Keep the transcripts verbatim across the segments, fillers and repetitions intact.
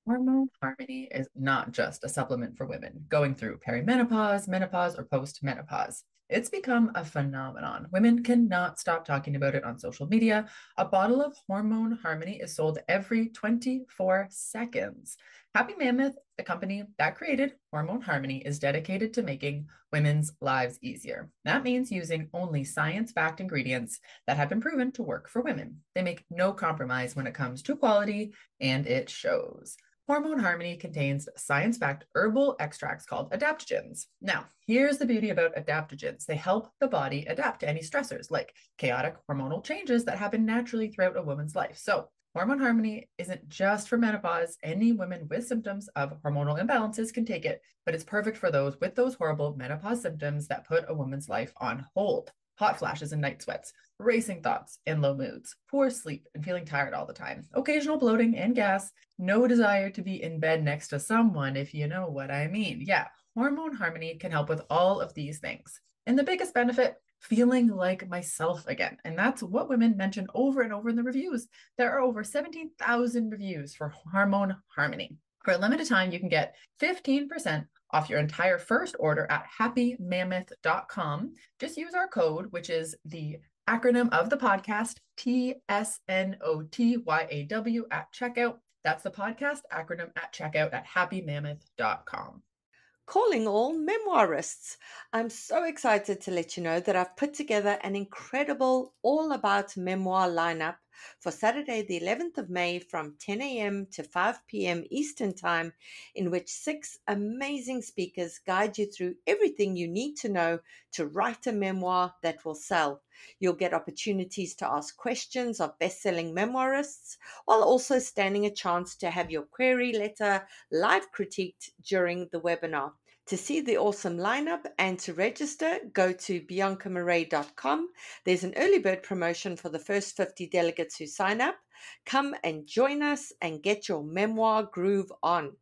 Hormone Harmony is not just a supplement for women going through perimenopause, menopause, or postmenopause. It's become a phenomenon. Women cannot stop talking about it on social media. A bottle of Hormone Harmony is sold every twenty-four seconds. Happy Mammoth, the company that created Hormone Harmony, is dedicated to making women's lives easier. That means using only science-backed ingredients that have been proven to work for women. They make no compromise when it comes to quality, and it shows. Hormone Harmony contains science-backed herbal extracts called adaptogens. Now, here's the beauty about adaptogens. They help the body adapt to any stressors like chaotic hormonal changes that happen naturally throughout a woman's life. So, Hormone Harmony isn't just for menopause. Any women with symptoms of hormonal imbalances can take it, but it's perfect for those with those horrible menopause symptoms that put a woman's life on hold. Hot flashes and night sweats, racing thoughts and low moods, poor sleep and feeling tired all the time, occasional bloating and gas, no desire to be in bed next to someone, if you know what I mean. Yeah, Hormone Harmony can help with all of these things. And the biggest benefit, feeling like myself again. And that's what women mention over and over in the reviews. There are over seventeen thousand reviews for Hormone Harmony. For a limited time, you can get fifteen percent off your entire first order at happy mammoth dot com. Just use our code, which is the acronym of the podcast, T S N O T Y A W at checkout. That's the podcast acronym at checkout at happy mammoth dot com. Calling all memoirists. I'm so excited to let you know that I've put together an incredible all about memoir lineup for Saturday, the eleventh of May from ten a.m. to five p.m. Eastern Time, in which six amazing speakers guide you through everything you need to know to write a memoir that will sell. You'll get opportunities to ask questions of best-selling memoirists, while also standing a chance to have your query letter live critiqued during the webinar. To see the awesome lineup and to register, go to bianca marais dot com. There's an early bird promotion for the first fifty delegates who sign up. Come and join us and get your memoir groove on.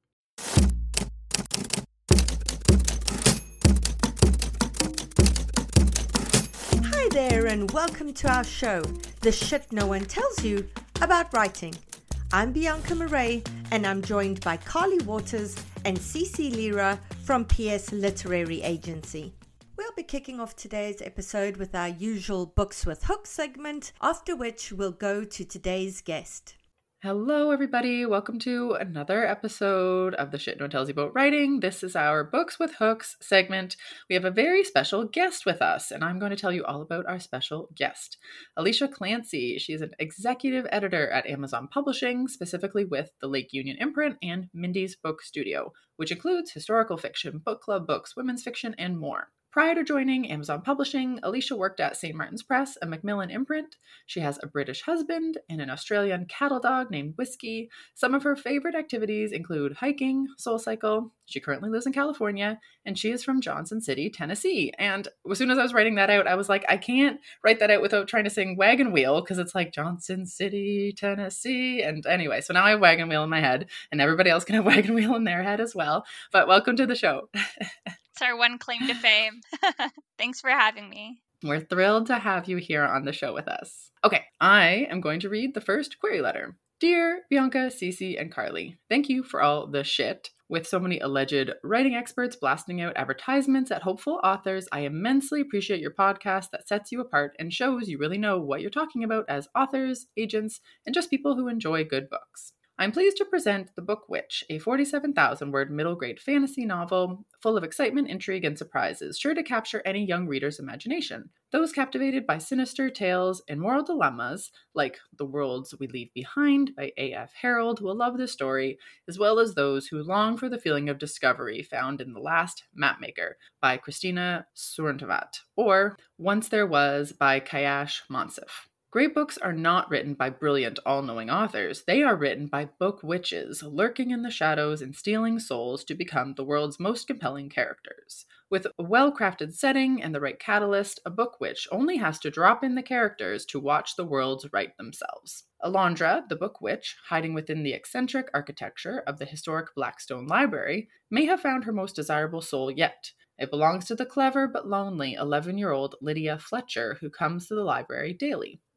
Hi there and welcome to our show, The Shit No One Tells You About Writing. I'm Bianca Marais and I'm joined by Carly Waters and Cece Lira from P S Literary Agency. We'll be kicking off today's episode with our usual Books with Hook segment, after which we'll go to today's guest. Hello, everybody. Welcome to another episode of The Shit No One Tells You About Writing. This is our Books with Hooks segment. We have a very special guest with us, and I'm going to tell you all about our special guest, Alicia Clancy. She's an executive editor at Amazon Publishing, specifically with the Lake Union Imprint and Mindy's Book Studio, which includes historical fiction, book club books, women's fiction, and more. Prior to joining Amazon Publishing, Alicia worked at Saint Martin's Press, a Macmillan imprint. She has a British husband and an Australian cattle dog named Whiskey. Some of her favorite activities include hiking, SoulCycle. She currently lives in California, and she is from Johnson City, Tennessee. And as soon as I was writing that out, I was like, I can't write that out without trying to sing Wagon Wheel, because it's like Johnson City, Tennessee. And anyway, so now I have Wagon Wheel in my head, and everybody else can have Wagon Wheel in their head as well. But welcome to the show. It's our one claim to fame. Thanks for having me. We're thrilled to have you here on the show with us. Okay, I am going to read the first query letter. Dear Bianca, Cece, and Carly, thank you for all the shit. With so many alleged writing experts blasting out advertisements at hopeful authors, I immensely appreciate your podcast that sets you apart and shows you really know what you're talking about as authors, agents, and just people who enjoy good books. I'm pleased to present The Book Witch, a forty-seven thousand word middle-grade fantasy novel full of excitement, intrigue, and surprises, sure to capture any young reader's imagination. Those captivated by sinister tales and moral dilemmas, like The Worlds We Leave Behind by A F Harold, will love this story, as well as those who long for the feeling of discovery found in The Last Mapmaker by Christina Sorrentovat, or Once There Was by Kayash Mansif. Great books are not written by brilliant, all-knowing authors. They are written by book witches, lurking in the shadows and stealing souls to become the world's most compelling characters. With a well-crafted setting and the right catalyst, a book witch only has to drop in the characters to watch the worlds write themselves. Alondra, the book witch, hiding within the eccentric architecture of the historic Blackstone Library, may have found her most desirable soul yet. It belongs to the clever but lonely eleven-year-old Lydia Fletcher, who comes to the library daily.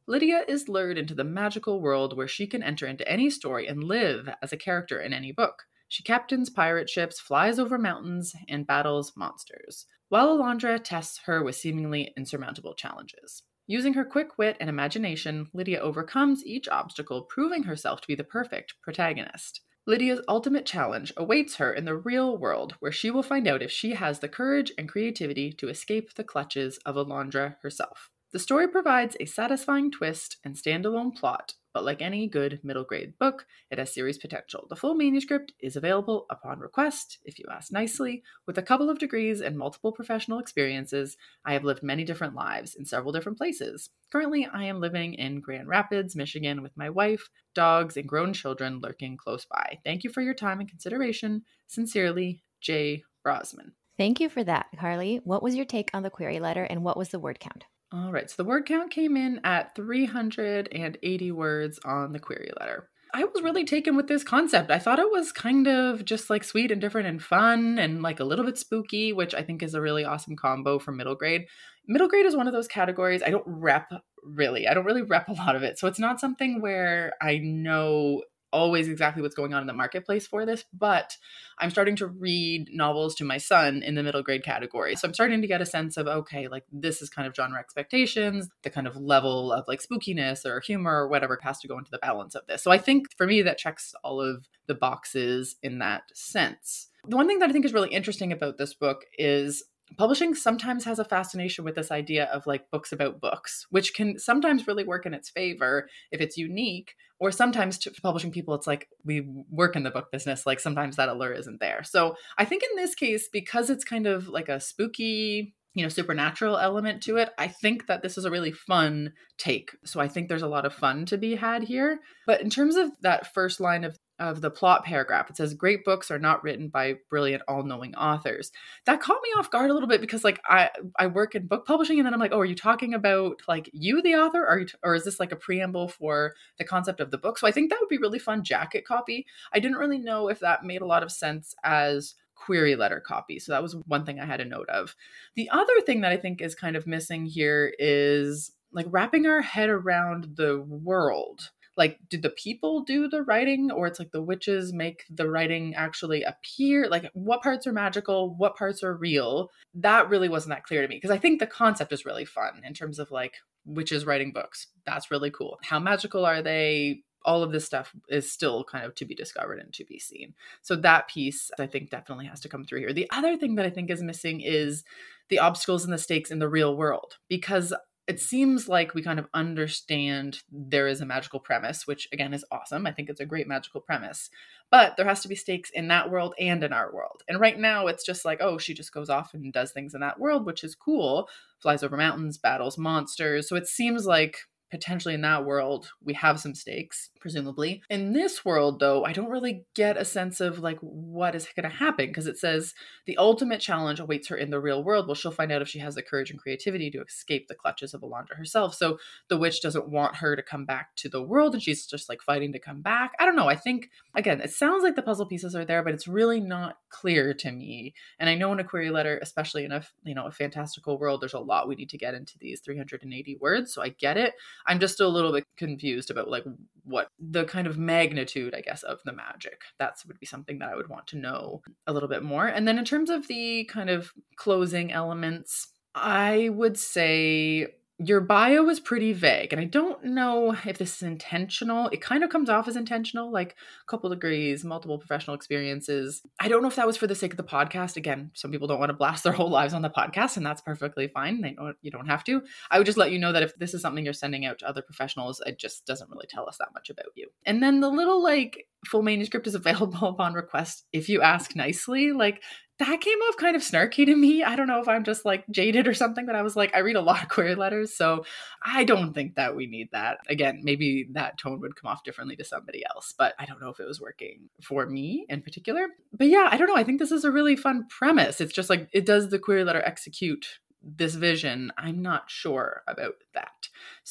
Lydia is lured into the magical world where she can enter into any story and live as a character in any book. She captains pirate ships, flies over mountains, and battles monsters, while Alondra tests her with seemingly insurmountable challenges. Using her quick wit and imagination, Lydia overcomes each obstacle, proving herself to be the perfect protagonist. Lydia's ultimate challenge awaits her in the real world, where she will find out if she has the courage and creativity to escape the clutches of Alondra herself. The story provides a satisfying twist and standalone plot, but like any good middle grade book, it has series potential. The full manuscript is available upon request, if you ask nicely. With a couple of degrees and multiple professional experiences, I have lived many different lives in several different places. Currently, I am living in Grand Rapids, Michigan, with my wife, dogs, and grown children lurking close by. Thank you for your time and consideration. Sincerely, Jay Brosman. Thank you for that, Carly. What was your take on the query letter, and what was the word count? All right, so the word count came in at three hundred eighty words on the query letter. I was really taken with this concept. I thought it was kind of just like sweet and different and fun and like a little bit spooky, which I think is a really awesome combo for middle grade. Middle grade is one of those categories I don't rep really. I don't really rep a lot of it. So it's not something where I know always exactly what's going on in the marketplace for this, but I'm starting to read novels to my son in the middle grade category. So I'm starting to get a sense of, okay, like this is kind of genre expectations, the kind of level of like spookiness or humor or whatever has to go into the balance of this. So I think for me, that checks all of the boxes in that sense. The one thing that I think is really interesting about this book is publishing sometimes has a fascination with this idea of like books about books, which can sometimes really work in its favor if it's unique, or sometimes to publishing people, it's like we work in the book business, like sometimes that allure isn't there. So I think in this case, because it's kind of like a spooky, you know, supernatural element to it, I think that this is a really fun take. So I think there's a lot of fun to be had here. But in terms of that first line of of the plot paragraph, it says, great books are not written by brilliant, all-knowing authors. That caught me off guard a little bit because like I, I work in book publishing, and then I'm like, oh, are you talking about like you, the author, or, or is this like a preamble for the concept of the book? So I think that would be really fun jacket copy. I didn't really know if that made a lot of sense as query letter copy. So that was one thing I had a note of. The other thing that I think is kind of missing here is like wrapping our head around the world. Like, did the people do the writing, or it's like the witches make the writing actually appear? Like, what parts are magical? What parts are real? That really wasn't that clear to me, because I think the concept is really fun in terms of like witches writing books. That's really cool. How magical are they? All of this stuff is still kind of to be discovered and to be seen. So that piece, I think, definitely has to come through here. The other thing that I think is missing is the obstacles and the stakes in the real world, because it seems like we kind of understand there is a magical premise, which again is awesome. I think it's a great magical premise, but there has to be stakes in that world and in our world. And right now it's just like, oh, she just goes off and does things in that world, which is cool. Flies over mountains, battles monsters. So it seems like potentially in that world, we have some stakes, presumably. In this world, though, I don't really get a sense of like what is going to happen, because it says the ultimate challenge awaits her in the real world. Well, she'll find out if she has the courage and creativity to escape the clutches of Alondra herself. So the witch doesn't want her to come back to the world, and she's just like fighting to come back. I don't know. I think, again, it sounds like the puzzle pieces are there, but it's really not clear to me. And I know in a query letter, especially in a, you know, a fantastical world, there's a lot we need to get into these three hundred eighty words. So I get it. I'm just a little bit confused about like what the kind of magnitude, I guess, of the magic. That would be something that I would want to know a little bit more. And then in terms of the kind of closing elements, I would say your bio is pretty vague, and I don't know if this is intentional. It kind of comes off as intentional, like a couple degrees, multiple professional experiences. I don't know if that was for the sake of the podcast. Again, some people don't want to blast their whole lives on the podcast, and that's perfectly fine. They don't, you don't have to. I would just let you know that if this is something you're sending out to other professionals, it just doesn't really tell us that much about you. And then the little like full manuscript is available upon request if you ask nicely. Like, that came off kind of snarky to me. I don't know if I'm just like jaded or something, but I was like, I read a lot of query letters, so I don't think that we need that. Again, maybe that tone would come off differently to somebody else, but I don't know if it was working for me in particular. But yeah, I don't know. I think this is a really fun premise. It's just like, it does the query letter execute this vision? I'm not sure about that.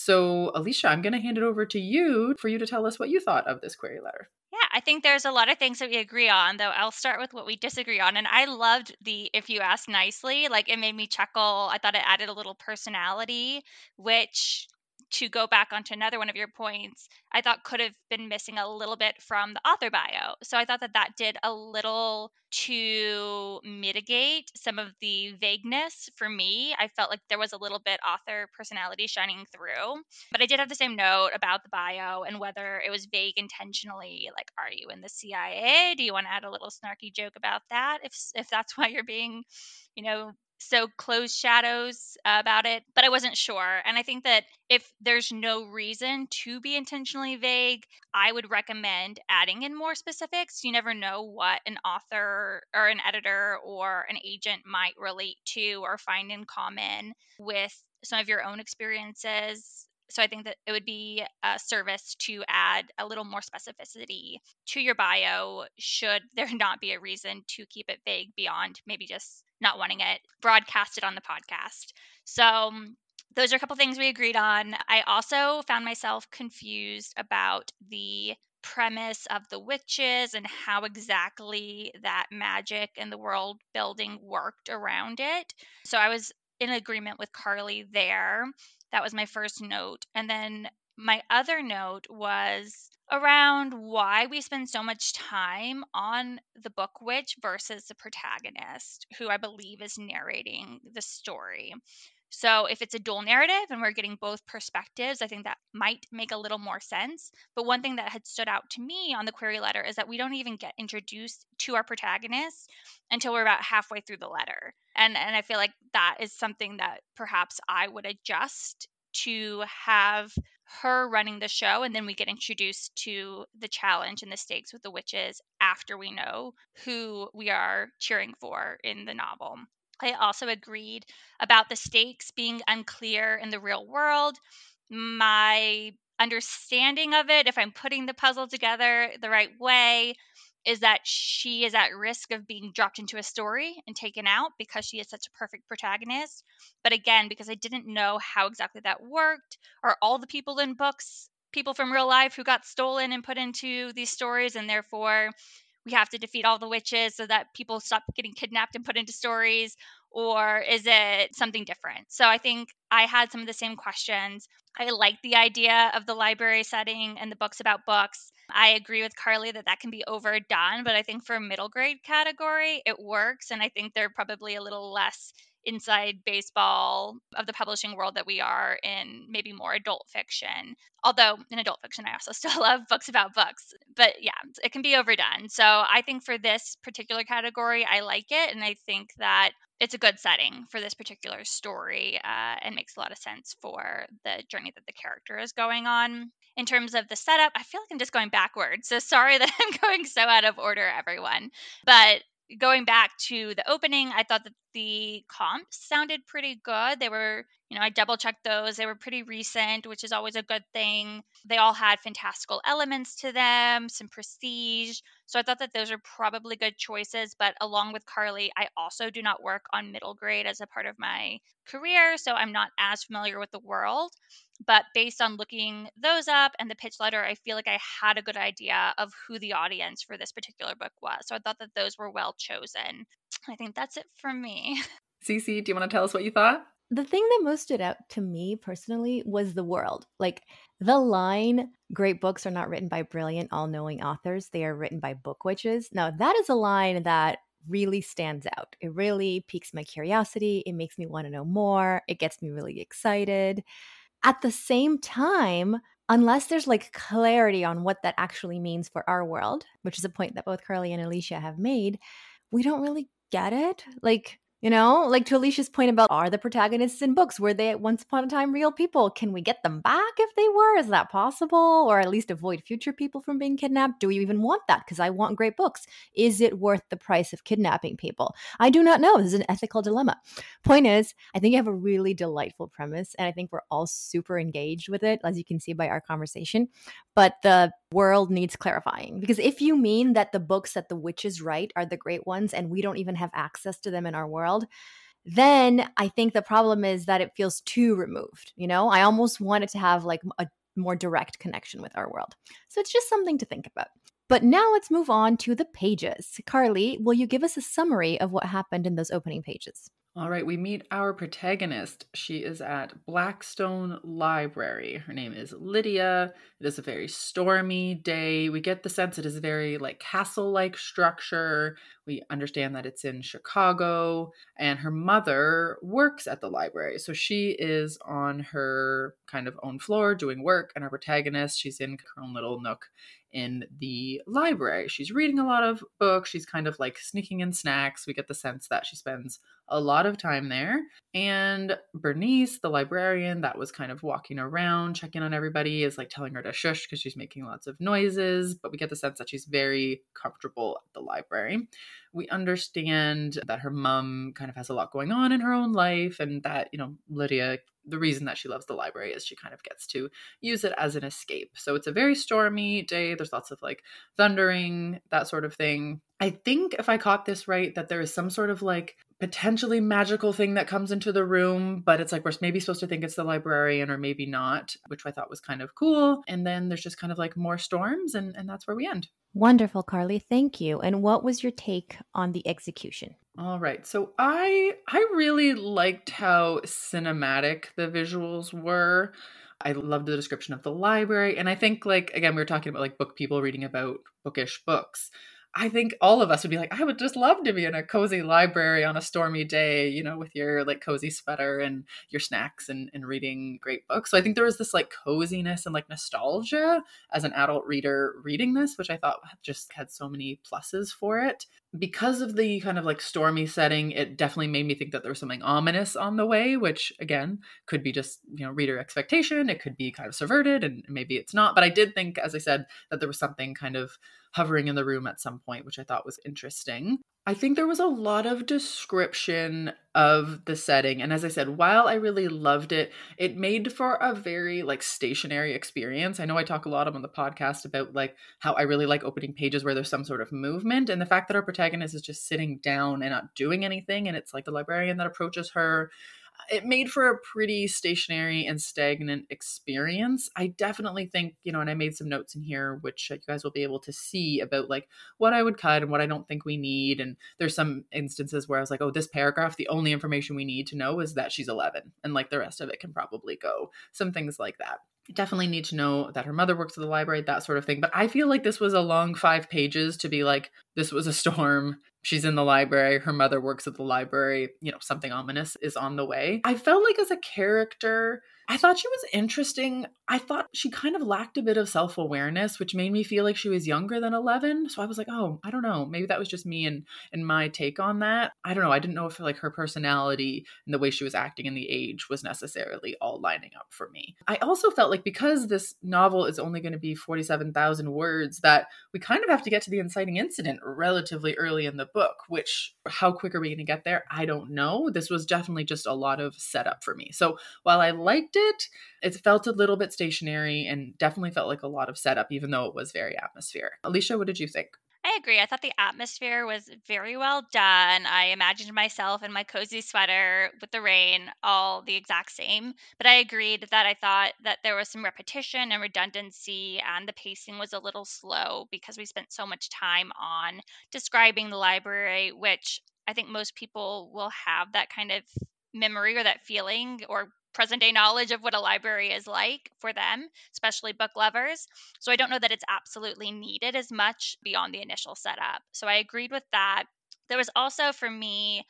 So Alicia, I'm going to hand it over to you for you to tell us what you thought of this query letter. Yeah, I think there's a lot of things that we agree on, though I'll start with what we disagree on. And I loved the if you ask nicely, like it made me chuckle. I thought it added a little personality, which to go back onto another one of your points, I thought could have been missing a little bit from the author bio. So I thought that that did a little to mitigate some of the vagueness for me. I felt like there was a little bit author personality shining through. But I did have the same note about the bio and whether it was vague intentionally. Like, are you in the C I A? Do you want to add a little snarky joke about that? If if that's why you're being, you know, so closed shadows about it, but I wasn't sure. And I think that if there's no reason to be intentionally vague, I would recommend adding in more specifics. You never know what an author or an editor or an agent might relate to or find in common with some of your own experiences. So I think that it would be a service to add a little more specificity to your bio should there not be a reason to keep it vague beyond maybe just not wanting it broadcasted on the podcast. So um, those are a couple things we agreed on. I also found myself confused about the premise of the witches and how exactly that magic and the world building worked around it. So I was in agreement with Carly there. That was my first note. And then my other note was around why we spend so much time on the book witch versus the protagonist, who I believe is narrating the story. So if it's a dual narrative and we're getting both perspectives, I think that might make a little more sense. But one thing that had stood out to me on the query letter is that we don't even get introduced to our protagonist until we're about halfway through the letter. And and I feel like that is something that perhaps I would adjust to have her running the show, and then we get introduced to the challenge and the stakes with the witches after we know who we are cheering for in the novel. I also agreed about the stakes being unclear in the real world. My understanding of it, if I'm putting the puzzle together the right way, is that she is at risk of being dropped into a story and taken out because she is such a perfect protagonist. But again, because I didn't know how exactly that worked, are all the people in books people from real life who got stolen and put into these stories, and therefore we have to defeat all the witches so that people stop getting kidnapped and put into stories? Or is it something different? So I think I had some of the same questions. I like the idea of the library setting and the books about books. I agree with Carly that that can be overdone, but I think for a middle grade category, it works. And I think they're probably a little less inside baseball of the publishing world that we are in maybe more adult fiction. Although in adult fiction, I also still love books about books. But yeah, it can be overdone. So I think for this particular category, I like it. And I think that it's a good setting for this particular story uh, and makes a lot of sense for the journey that the character is going on. In terms of the setup, I feel like I'm just going backwards. So sorry that I'm going so out of order, everyone. But going back to the opening, I thought that the comps sounded pretty good. They were, you know, I double checked those. They were pretty recent, which is always a good thing. They all had fantastical elements to them, some prestige. So I thought that those are probably good choices. But along with Carly, I also do not work on middle grade as a part of my career. So I'm not as familiar with the world. But based on looking those up and the pitch letter, I feel like I had a good idea of who the audience for this particular book was. So I thought that those were well chosen. I think that's it from me. Cece, do you want to tell us what you thought? The thing that most stood out to me personally was the world. Like the line, great books are not written by brilliant, all-knowing authors. They are written by book witches. Now, that is a line that really stands out. It really piques my curiosity. It makes me want to know more. It gets me really excited. At the same time, unless there's like clarity on what that actually means for our world, which is a point that both Carly and Alicia have made, we don't really get it. Like, you know, like to Alicia's point about, are the protagonists in books, were they at once upon a time real people? Can we get them back if they were? Is that possible? Or at least avoid future people from being kidnapped? Do we even want that? Because I want great books. Is it worth the price of kidnapping people? I do not know. This is an ethical dilemma. Point is, I think you have a really delightful premise, and I think we're all super engaged with it, as you can see by our conversation. But the world needs clarifying. Because if you mean that the books that the witches write are the great ones and we don't even have access to them in our world, then I think the problem is that it feels too removed. You know, I almost want it to have like a more direct connection with our world. So it's just something to think about. But now let's move on to the pages. Carly, will you give us a summary of what happened in those opening pages? All right, we meet our protagonist. She is at Blackstone Library. Her name is Lydia. It is a very stormy day. We get the sense it is a very like castle-like structure. We understand that it's in Chicago, and her mother works at the library. So she is on her kind of own floor doing work, and our protagonist, she's in her own little nook in the library. She's reading a lot of books. She's kind of like sneaking in snacks. We get the sense that she spends a lot of time there. And Bernice, the librarian that was kind of walking around, checking on everybody, is like telling her to shush because she's making lots of noises. But we get the sense that she's very comfortable at the library. We understand that her mom kind of has a lot going on in her own life, and that, you know, Lydia, the reason that she loves the library is she kind of gets to use it as an escape. So it's a very stormy day. There's lots of like thundering, that sort of thing. I think if I caught this right, that there is some sort of like potentially magical thing that comes into the room, but it's like we're maybe supposed to think it's the librarian or maybe not, which I thought was kind of cool. And then there's just kind of like more storms, and, and that's where we end. Wonderful, Carly. Thank you. And what was your take on the execution? All right. So I I really liked how cinematic the visuals were. I loved the description of the library. And I think, like, again, we were talking about like book people reading about bookish books. I think all of us would be like, I would just love to be in a cozy library on a stormy day, you know, with your like cozy sweater and your snacks and, and reading great books. So I think there was this like coziness and like nostalgia as an adult reader reading this, which I thought just had so many pluses for it. Because of the kind of like stormy setting, it definitely made me think that there was something ominous on the way, which again, could be just, you know, reader expectation. It could be kind of subverted and maybe it's not. But I did think, as I said, that there was something kind of hovering in the room at some point, which I thought was interesting. I think there was a lot of description of the setting. And as I said, while I really loved it, it made for a very like stationary experience. I know I talk a lot on the podcast about like how I really like opening pages where there's some sort of movement. And the fact that our protagonist is just sitting down and not doing anything, and it's like the librarian that approaches her, it made for a pretty stationary and stagnant experience. I definitely think, you know, and I made some notes in here, which you guys will be able to see about like what I would cut and what I don't think we need. And there's some instances where I was like, oh, this paragraph, the only information we need to know is that she's eleven, and like the rest of it can probably go. Some things like that. Definitely need to know that her mother works at the library, that sort of thing. But I feel like this was a long five pages to be like, this was a storm. She's in the library. Her mother works at the library. You know, something ominous is on the way. I felt like as a character, I thought she was interesting. I thought she kind of lacked a bit of self-awareness, which made me feel like she was younger than eleven. So I was like, oh, I don't know. Maybe that was just me and, and my take on that. I don't know. I didn't know if like her personality and the way she was acting and the age was necessarily all lining up for me. I also felt like because this novel is only going to be forty-seven thousand words, that we kind of have to get to the inciting incident relatively early in the book, which how quick are we going to get there? I don't know. This was definitely just a lot of setup for me. So while I liked it, it felt a little bit stationary and definitely felt like a lot of setup, even though it was very atmospheric. Alicia, what did you think? I agree. I thought the atmosphere was very well done. I imagined myself in my cozy sweater with the rain, all the exact same. But I agreed that I thought that there was some repetition and redundancy, and the pacing was a little slow because we spent so much time on describing the library, which I think most people will have that kind of memory or that feeling or present day knowledge of what a library is like for them, especially book lovers. So I don't know that it's absolutely needed as much beyond the initial setup. So I agreed with that. There was also for me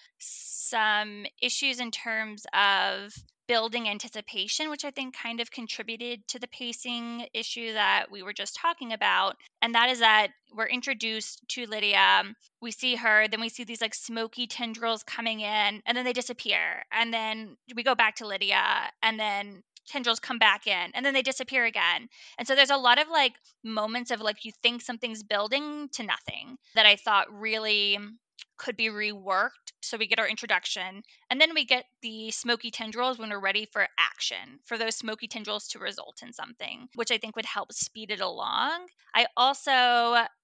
some issues in terms of building anticipation, which I think kind of contributed to the pacing issue that we were just talking about. And that is that we're introduced to Lydia. We see her, then we see these like smoky tendrils coming in, and then they disappear. And then we go back to Lydia, and then tendrils come back in, and then they disappear again. And so there's a lot of like moments of like you think something's building to nothing that I thought really could be reworked. So we get our introduction, and then we get the smoky tendrils when we're ready for action, for those smoky tendrils to result in something, which I think would help speed it along. I also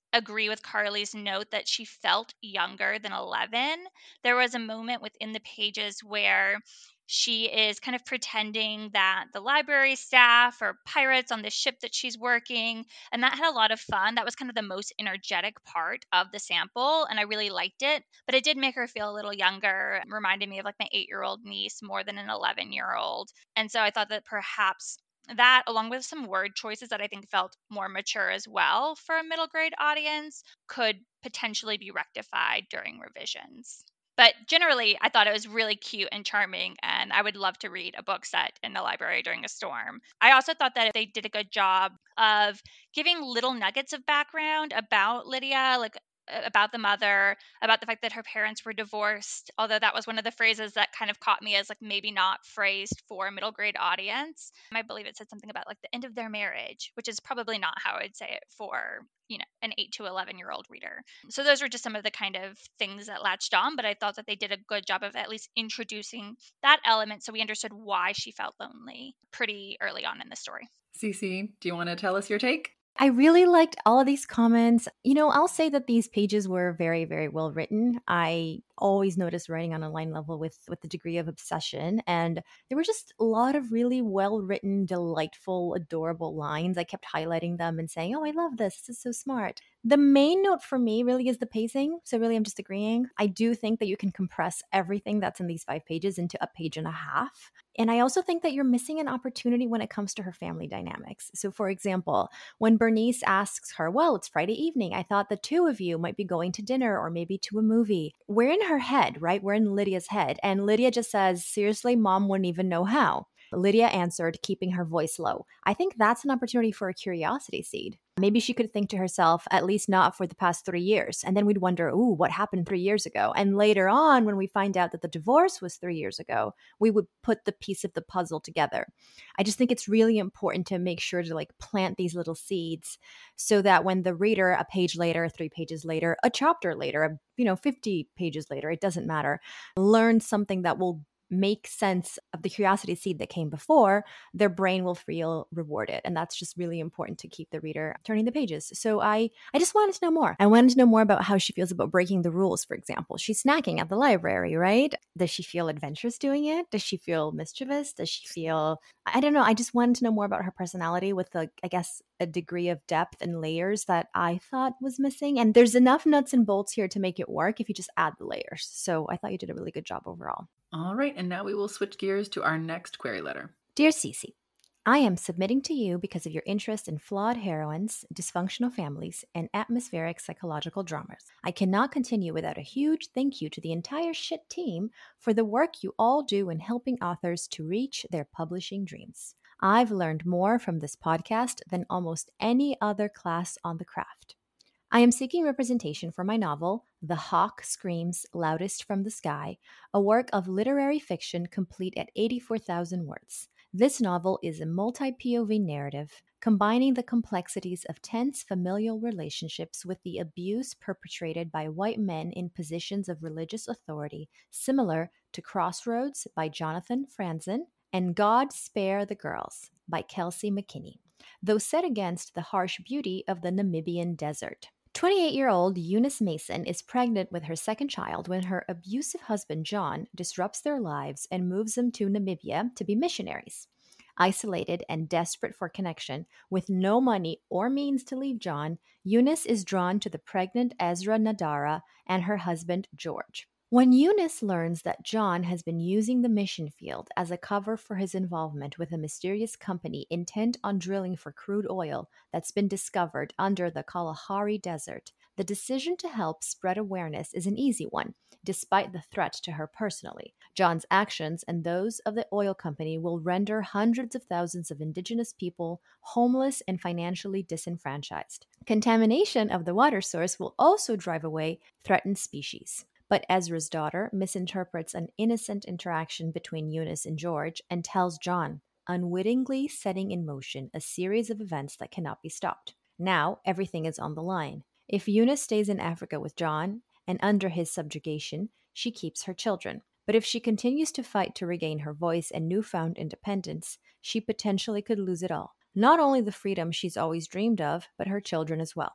agree with Carly's note that she felt younger than eleven. There was a moment within the pages where she is kind of pretending that the library staff are pirates on the ship that she's working. And that had a lot of fun. That was kind of the most energetic part of the sample. And I really liked it. But it did make her feel a little younger, reminded me of like my eight year old niece more than an eleven year old. And so I thought that perhaps that, along with some word choices that I think felt more mature as well for a middle grade audience, could potentially be rectified during revisions. But generally, I thought it was really cute and charming, and I would love to read a book set in the library during a storm. I also thought that they did a good job of giving little nuggets of background about Lydia, like about the mother, about the fact that her parents were divorced, although that was one of the phrases that kind of caught me as like maybe not phrased for a middle grade audience. I believe it said something about like the end of their marriage, which is probably not how I would say it for, you know, an eight to eleven year old reader. So those were just some of the kind of things that latched on, but I thought that they did a good job of at least introducing that element so we understood why she felt lonely pretty early on in the story. Cece, do you want to tell us your take? I really liked all of these comments. You know, I'll say that these pages were very, very well written. I always noticed writing on a line level with, with the degree of obsession. And there were just a lot of really well written, delightful, adorable lines. I kept highlighting them and saying, oh, I love this. This is so smart. The main note for me really is the pacing. So really, I'm just agreeing. I do think that you can compress everything that's in these five pages into a page and a half. And I also think that you're missing an opportunity when it comes to her family dynamics. So for example, when Bernice asks her, well, it's Friday evening. I thought the two of you might be going to dinner or maybe to a movie. We're in her head, right? We're in Lydia's head. And Lydia just says, seriously, mom wouldn't even know how. Lydia answered, keeping her voice low. I think that's an opportunity for a curiosity seed. Maybe she could think to herself, at least not for the past three years. And then we'd wonder, ooh, what happened three years ago? And later on, when we find out that the divorce was three years ago, we would put the piece of the puzzle together. I just think it's really important to make sure to like plant these little seeds so that when the reader, a page later, three pages later, a chapter later, you know, fifty pages later, it doesn't matter, learn something that will make sense of the curiosity seed that came before, their brain will feel rewarded. And that's just really important to keep the reader turning the pages. So I, I just wanted to know more. I wanted to know more about how she feels about breaking the rules, for example. She's snacking at the library, right? Does she feel adventurous doing it? Does she feel mischievous? Does she feel, I don't know. I just wanted to know more about her personality with, a, I guess, a degree of depth and layers that I thought was missing. And there's enough nuts and bolts here to make it work if you just add the layers. So I thought you did a really good job overall. All right, and now we will switch gears to our next query letter. Dear Cece, I am submitting to you because of your interest in flawed heroines, dysfunctional families, and atmospheric psychological dramas. I cannot continue without a huge thank you to the entire shit team for the work you all do in helping authors to reach their publishing dreams. I've learned more from this podcast than almost any other class on the craft. I am seeking representation for my novel, The Hawk Screams Loudest from the Sky, a work of literary fiction complete at eighty-four thousand words. This novel is a multi-P O V narrative, combining the complexities of tense familial relationships with the abuse perpetrated by white men in positions of religious authority, similar to Crossroads by Jonathan Franzen and God Spare the Girls by Kelsey McKinney, though set against the harsh beauty of the Namibian desert. twenty-eight-year-old Eunice Mason is pregnant with her second child when her abusive husband, John, disrupts their lives and moves them to Namibia to be missionaries. Isolated and desperate for connection, with no money or means to leave John, Eunice is drawn to the pregnant Ezra Nadara and her husband, George. When Eunice learns that John has been using the mission field as a cover for his involvement with a mysterious company intent on drilling for crude oil that's been discovered under the Kalahari Desert, the decision to help spread awareness is an easy one, despite the threat to her personally. John's actions and those of the oil company will render hundreds of thousands of indigenous people homeless and financially disenfranchised. Contamination of the water source will also drive away threatened species. But Ezra's daughter misinterprets an innocent interaction between Eunice and George and tells John, unwittingly setting in motion a series of events that cannot be stopped. Now, everything is on the line. If Eunice stays in Africa with John and under his subjugation, she keeps her children. But if she continues to fight to regain her voice and newfound independence, she potentially could lose it all. Not only the freedom she's always dreamed of, but her children as well.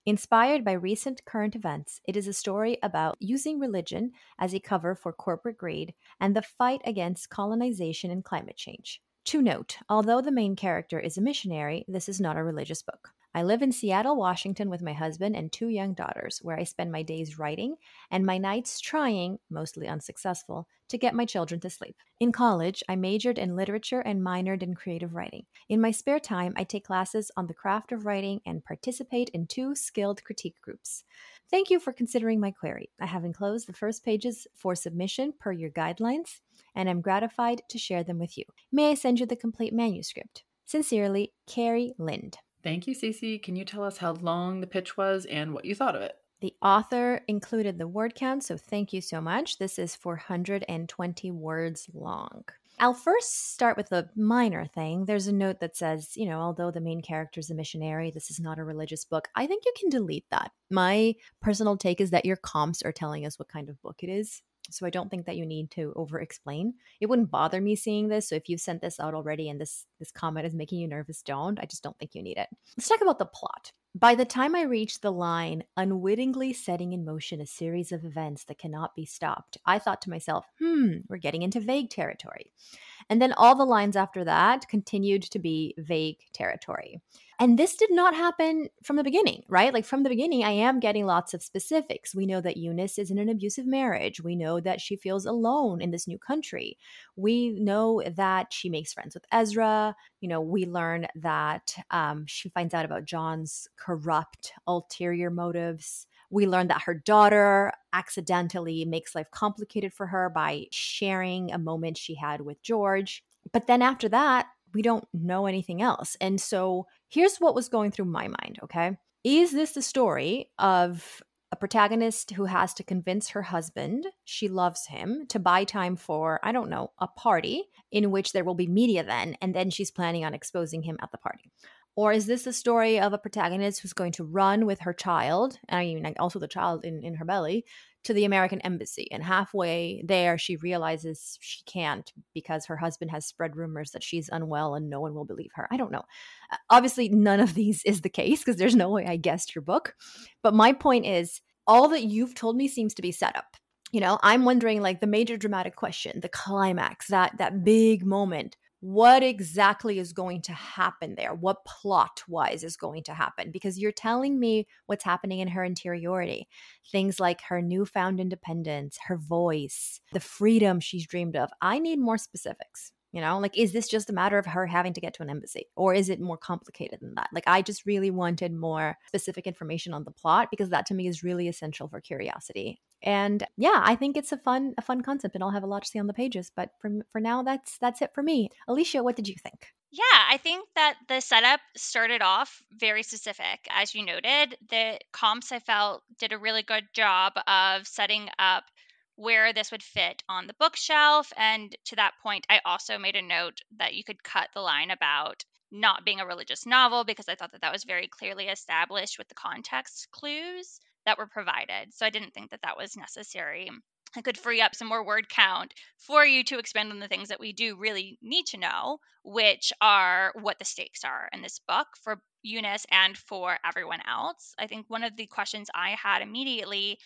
Inspired by recent current events, it is a story about using religion as a cover for corporate greed and the fight against colonization and climate change. To note, although the main character is a missionary, this is not a religious book. I live in Seattle, Washington with my husband and two young daughters, where I spend my days writing and my nights trying, mostly unsuccessful, to get my children to sleep. In college, I majored in literature and minored in creative writing. In my spare time, I take classes on the craft of writing and participate in two skilled critique groups. Thank you for considering my query. I have enclosed the first pages for submission per your guidelines, and I'm gratified to share them with you. May I send you the complete manuscript? Sincerely, Carrie Lind. Thank you, Cece. Can you tell us how long the pitch was and what you thought of it? The author included the word count, so thank you so much. This is four hundred twenty words long. I'll first start with the minor thing. There's a note that says, you know, although the main character is a missionary, this is not a religious book. I think you can delete that. My personal take is that your comps are telling us what kind of book it is. So I don't think that you need to over-explain. It wouldn't bother me seeing this. So if you've sent this out already and this, this comment is making you nervous, don't. I just don't think you need it. Let's talk about the plot. By the time I reached the line, unwittingly setting in motion a series of events that cannot be stopped, I thought to myself, hmm, we're getting into vague territory. And then all the lines after that continued to be vague territory. And this did not happen from the beginning, right? Like from the beginning, I am getting lots of specifics. We know that Eunice is in an abusive marriage. We know that she feels alone in this new country. We know that she makes friends with Ezra. You know, we learn that um, she finds out about John's corrupt ulterior motives. We learn that her daughter accidentally makes life complicated for her by sharing a moment she had with George. But then after that, we don't know anything else. And so here's what was going through my mind, okay? Is this the story of a protagonist who has to convince her husband she loves him to buy time for, I don't know, a party in which there will be media then, and then she's planning on exposing him at the party? Or is this the story of a protagonist who's going to run with her child, I mean, also the child in, in her belly, to the American embassy? And halfway there, she realizes she can't because her husband has spread rumors that she's unwell and no one will believe her. I don't know. Uh, obviously, none of these is the case because there's no way I guessed your book. But my point is, all that you've told me seems to be set up. You know, I'm wondering, like, the major dramatic question, the climax, that that big moment. What exactly is going to happen there? What plot-wise is going to happen? Because you're telling me what's happening in her interiority. Things like her newfound independence, her voice, the freedom she's dreamed of. I need more specifics. You know, like, is this just a matter of her having to get to an embassy? Or is it more complicated than that? Like, I just really wanted more specific information on the plot because that to me is really essential for curiosity. And yeah, I think it's a fun, a fun concept, and I'll have a lot to say on the pages. But for for now, that's that's it for me. Alicia, what did you think? Yeah, I think that the setup started off very specific. As you noted, the comps I felt did a really good job of setting up where this would fit on the bookshelf. And to that point, I also made a note that you could cut the line about not being a religious novel because I thought that that was very clearly established with the context clues that were provided. So I didn't think that that was necessary. I could free up some more word count for you to expand on the things that we do really need to know, which are what the stakes are in this book for Eunice and for everyone else. I think one of the questions I had immediately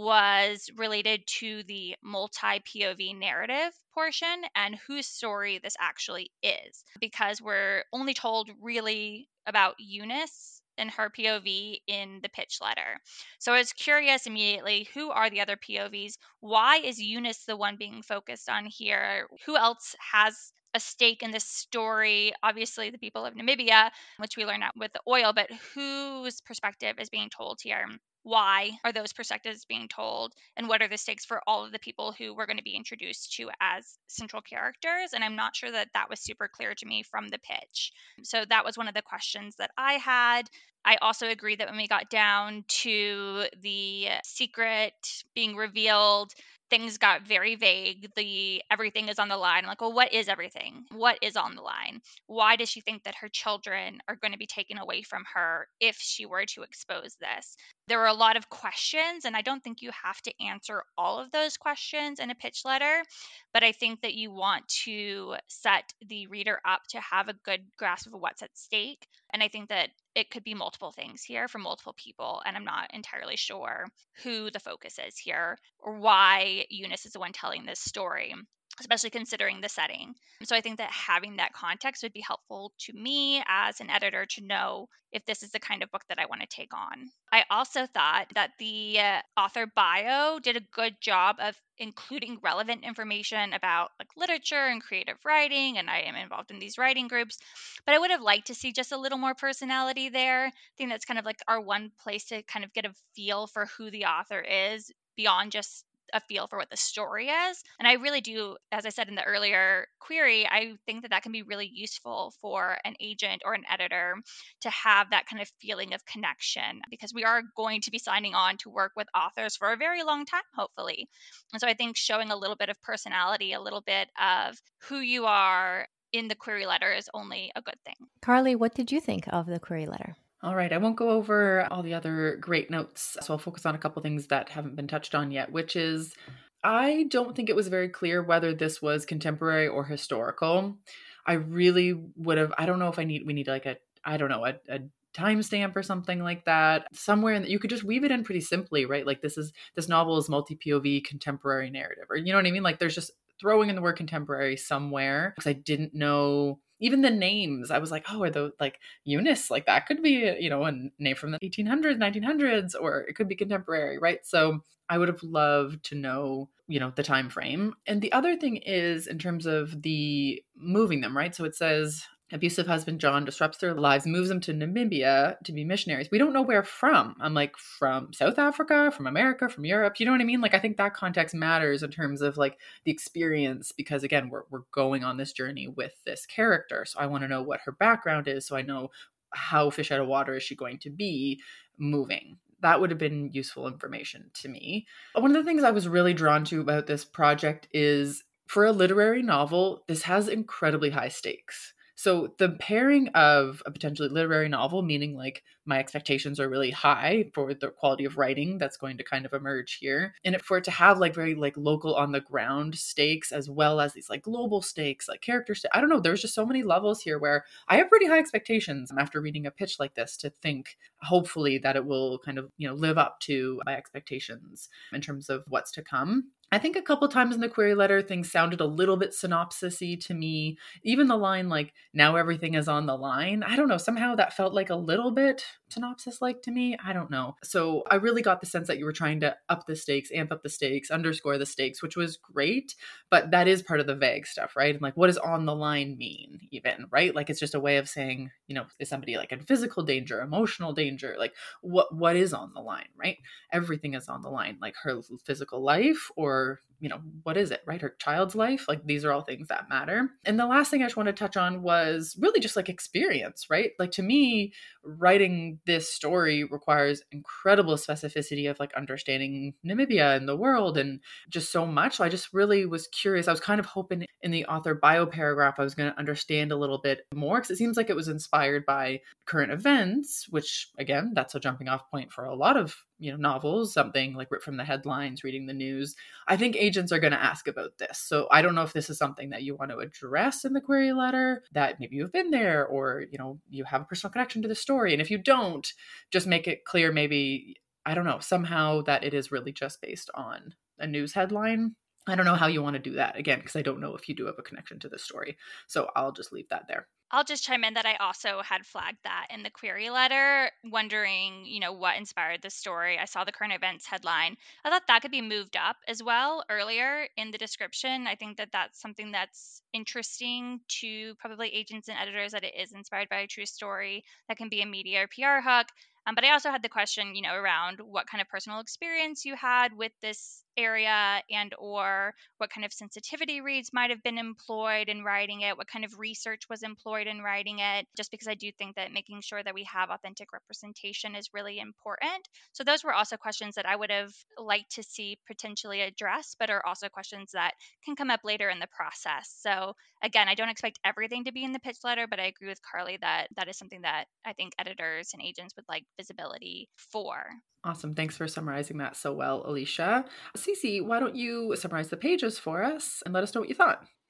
was related to the multi-P O V narrative portion and whose story this actually is, because we're only told really about Eunice and her P O V in the pitch letter. So I was curious immediately, who are the other P O Vs? Why is Eunice the one being focused on here? Who else has a stake in this story? Obviously, the people of Namibia, which we learned out with the oil, but whose perspective is being told here? Why are those perspectives being told? And what are the stakes for all of the people who we're going to be introduced to as central characters? And I'm not sure that that was super clear to me from the pitch. So that was one of the questions that I had. I also agree that when we got down to the secret being revealed, things got very vague. The everything is on the line. I'm like, well, what is everything? What is on the line? Why does she think that her children are going to be taken away from her if she were to expose this? There were a lot of questions, and I don't think you have to answer all of those questions in a pitch letter, but I think that you want to set the reader up to have a good grasp of what's at stake. And I think that it could be multiple things here for multiple people. And I'm not entirely sure who the focus is here or why Eunice is the one telling this story, especially considering the setting. So I think that having that context would be helpful to me as an editor to know if this is the kind of book that I want to take on. I also thought that the uh, author bio did a good job of including relevant information about like literature and creative writing, and I am involved in these writing groups, but I would have liked to see just a little more personality there. I think that's kind of like our one place to kind of get a feel for who the author is beyond just a feel for what the story is. And I really do, as I said in the earlier query, I think that that can be really useful for an agent or an editor to have that kind of feeling of connection, because we are going to be signing on to work with authors for a very long time, hopefully. And so I think showing a little bit of personality, a little bit of who you are in the query letter is only a good thing. Carly, what did you think of the query letter? All right, I won't go over all the other great notes, so I'll focus on a couple things that haven't been touched on yet, which is I don't think it was very clear whether this was contemporary or historical. I really would have, I don't know if I need, we need like a, I don't know, a, a timestamp or something like that, somewhere in that you could just weave it in pretty simply, right? Like this is, this novel is multi-P O V contemporary narrative, or you know what I mean? Like there's just throwing in the word contemporary somewhere, because I didn't know even the names. I was like, oh, are those like Eunice? Like that could be, you know, a name from the eighteen hundreds, nineteen hundreds, or it could be contemporary, right? So I would have loved to know, you know, the time frame. And the other thing is in terms of the moving them, right? So it says abusive husband John disrupts their lives, moves them to Namibia to be missionaries. We don't know where from. I'm like, from South Africa, from America, from Europe. You know what I mean? Like, I think that context matters in terms of like the experience, because again, we're, we're going on this journey with this character. So I want to know what her background is, so I know how fish out of water is she going to be moving. That would have been useful information to me. One of the things I was really drawn to about this project is, for a literary novel, this has incredibly high stakes. So the pairing of a potentially literary novel, meaning like my expectations are really high for the quality of writing that's going to kind of emerge here, and for it to have like very like local on the ground stakes, as well as these like global stakes, like character st- I don't know, there's just so many levels here where I have pretty high expectations after reading a pitch like this, to think hopefully that it will kind of, you know, live up to my expectations in terms of what's to come. I think a couple times in the query letter, things sounded a little bit synopsis-y to me. Even the line like, now everything is on the line. I don't know. Somehow that felt like a little bit synopsis-like to me. I don't know. So I really got the sense that you were trying to up the stakes, amp up the stakes, underscore the stakes, which was great. But that is part of the vague stuff, right? And like, what does on the line mean even, right? Like, it's just a way of saying, you know, is somebody like in physical danger, emotional danger? Like what, what is on the line, right? Everything is on the line, like her physical life, or Or, you know, what is it, right? Her child's life. Like, these are all things that matter. And the last thing I just want to touch on was really just like experience, right? Like, to me, writing this story requires incredible specificity of like understanding Namibia and the world and just so much. So I just really was curious. I was kind of hoping in the author bio paragraph, I was going to understand a little bit more, because it seems like it was inspired by current events, which again, that's a jumping off point for a lot of, you know, novels, something like ripped from the headlines, reading the news. I think agents are going to ask about this. So I don't know if this is something that you want to address in the query letter, that maybe you've been there, or, you know, you have a personal connection to the story. And if you don't, just make it clear, maybe, I don't know, somehow that it is really just based on a news headline. I don't know how you want to do that, again, because I don't know if you do have a connection to the story. So I'll just leave that there. I'll just chime in that I also had flagged that in the query letter, wondering, you know, what inspired the story. I saw the current events headline. I thought that could be moved up as well earlier in the description. I think that that's something that's interesting to probably agents and editors, that it is inspired by a true story. That can be a media or P R hook. Um, but I also had the question, you know, around what kind of personal experience you had with this area, and or what kind of sensitivity reads might have been employed in writing it, what kind of research was employed in writing it, just because I do think that making sure that we have authentic representation is really important. So those were also questions that I would have liked to see potentially addressed, but are also questions that can come up later in the process. So again, I don't expect everything to be in the pitch letter, but I agree with Carly that that is something that I think editors and agents would like visibility for. Awesome. Thanks for summarizing that so well, Alicia. Cece, why don't you summarize the pages for us and let us know what you thought?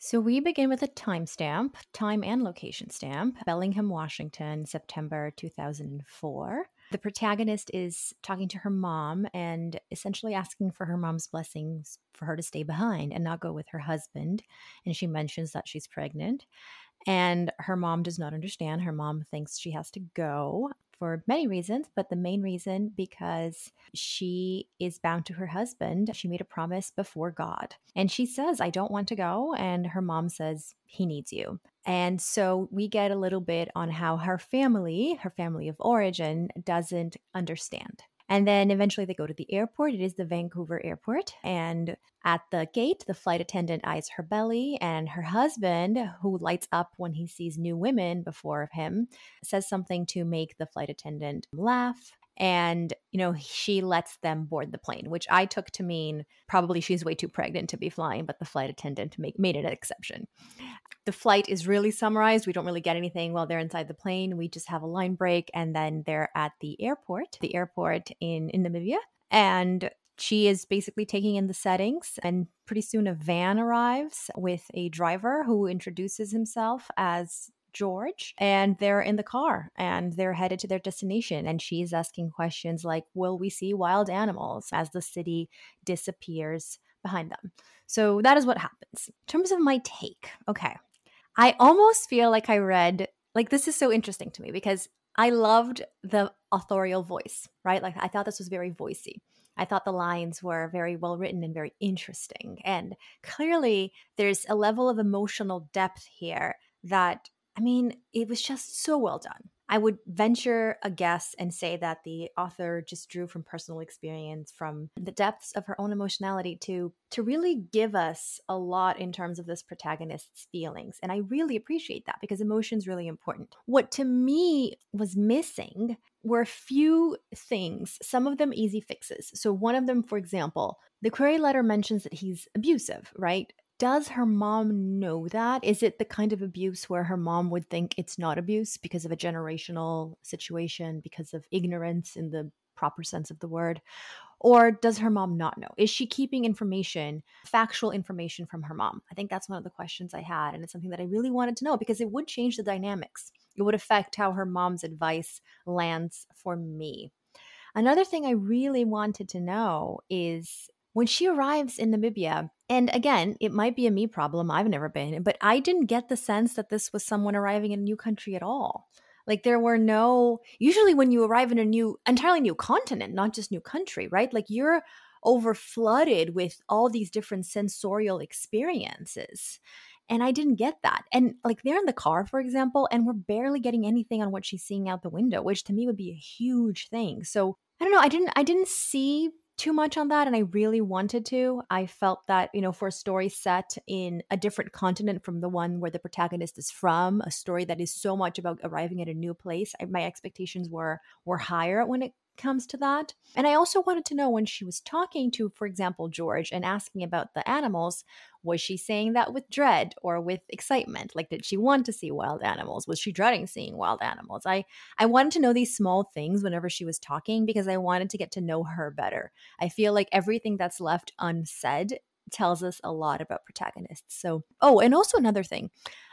So we begin with a timestamp, time and location stamp, Bellingham, Washington, September two thousand four. The protagonist is talking to her mom and essentially asking for her mom's blessings for her to stay behind and not go with her husband. And she mentions that she's pregnant. And her mom does not understand. Her mom thinks she has to go for many reasons, but the main reason because she is bound to her husband. She made a promise before God. And she says, I don't want to go. And her mom says, he needs you. And so we get a little bit on how her family, her family of origin, doesn't understand. And then eventually they go to the airport. It is the Vancouver airport. And at the gate, the flight attendant eyes her belly, and her husband, who lights up when he sees new women before him, says something to make the flight attendant laugh. And, you know, she lets them board the plane, which I took to mean probably she's way too pregnant to be flying, but the flight attendant make, made an exception. The flight is really summarized. We don't really get anything while they're inside the plane. We just have a line break, and then they're at the airport, the airport in, in Namibia. And she is basically taking in the settings, and pretty soon a van arrives with a driver who introduces himself as George, and they're in the car and they're headed to their destination. And she's asking questions like, will we see wild animals as the city disappears behind them? So that is what happens. In terms of my take, okay, I almost feel like I read, like, this is so interesting to me because I loved the authorial voice, right? Like, I thought this was very voicey. I thought the lines were very well written and very interesting. And clearly there's a level of emotional depth here that, I mean, it was just so well done. I would venture a guess and say that the author just drew from personal experience, from the depths of her own emotionality to to really give us a lot in terms of this protagonist's feelings. And I really appreciate that because emotion's really important. What to me was missing were a few things, some of them easy fixes. So one of them, for example, the query letter mentions that he's abusive, right? Does her mom know that? Is it the kind of abuse where her mom would think it's not abuse because of a generational situation, because of ignorance in the proper sense of the word? Or does her mom not know? Is she keeping information, factual information from her mom? I think that's one of the questions I had. And it's something that I really wanted to know because it would change the dynamics. It would affect how her mom's advice lands for me. Another thing I really wanted to know is when she arrives in Namibia, and again, it might be a me problem, I've never been, but I didn't get the sense that this was someone arriving in a new country at all. Like there were no, usually when you arrive in a new, entirely new continent, not just new country, right? Like you're over flooded with all these different sensorial experiences. And I didn't get that. And like they're in the car, for example, and we're barely getting anything on what she's seeing out the window, which to me would be a huge thing. So I don't know, I didn't, I didn't see too much on that, and I really wanted to. I felt that, you know, for a story set in a different continent from the one where the protagonist is from, a story that is so much about arriving at a new place, I, my expectations were were higher when it comes to that. And I also wanted to know when she was talking to, for example, George and asking about the animals, was she saying that with dread or with excitement? Like, did she want to see wild animals? Was she dreading seeing wild animals? I, I wanted to know these small things whenever she was talking because I wanted to get to know her better. I feel like everything that's left unsaid tells us a lot about protagonists. So, oh, and also another thing,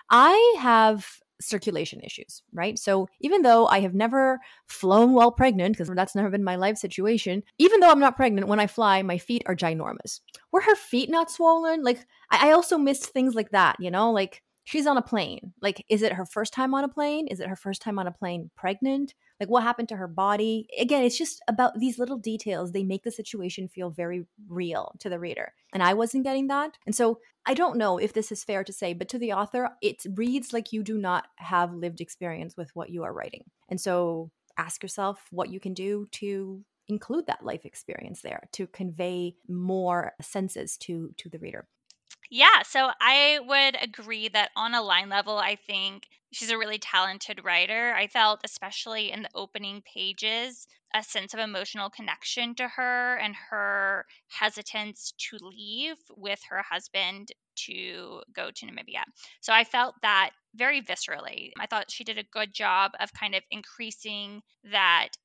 I have circulation issues, right? So even though I have never flown while pregnant, because that's never been my life situation, even though I'm not pregnant, when I fly, my feet are ginormous. Were her feet not swollen? Like, I, I also missed things like that, you know, like she's on a plane. Like, is it her first time on a plane? Is it her first time on a plane pregnant? Like, what happened to her body? Again, it's just about these little details. They make the situation feel very real to the reader. And I wasn't getting that. And so I don't know if this is fair to say, but to the author, it reads like you do not have lived experience with what you are writing. And so ask yourself what you can do to include that life experience there, to convey more senses to, to the reader. Yeah, so I would agree that on a line level, I think she's a really talented writer. I felt, especially in the opening pages, a sense of emotional connection to her and her hesitance to leave with her husband to go to Namibia. So I felt that very viscerally. I thought she did a good job of kind of increasing that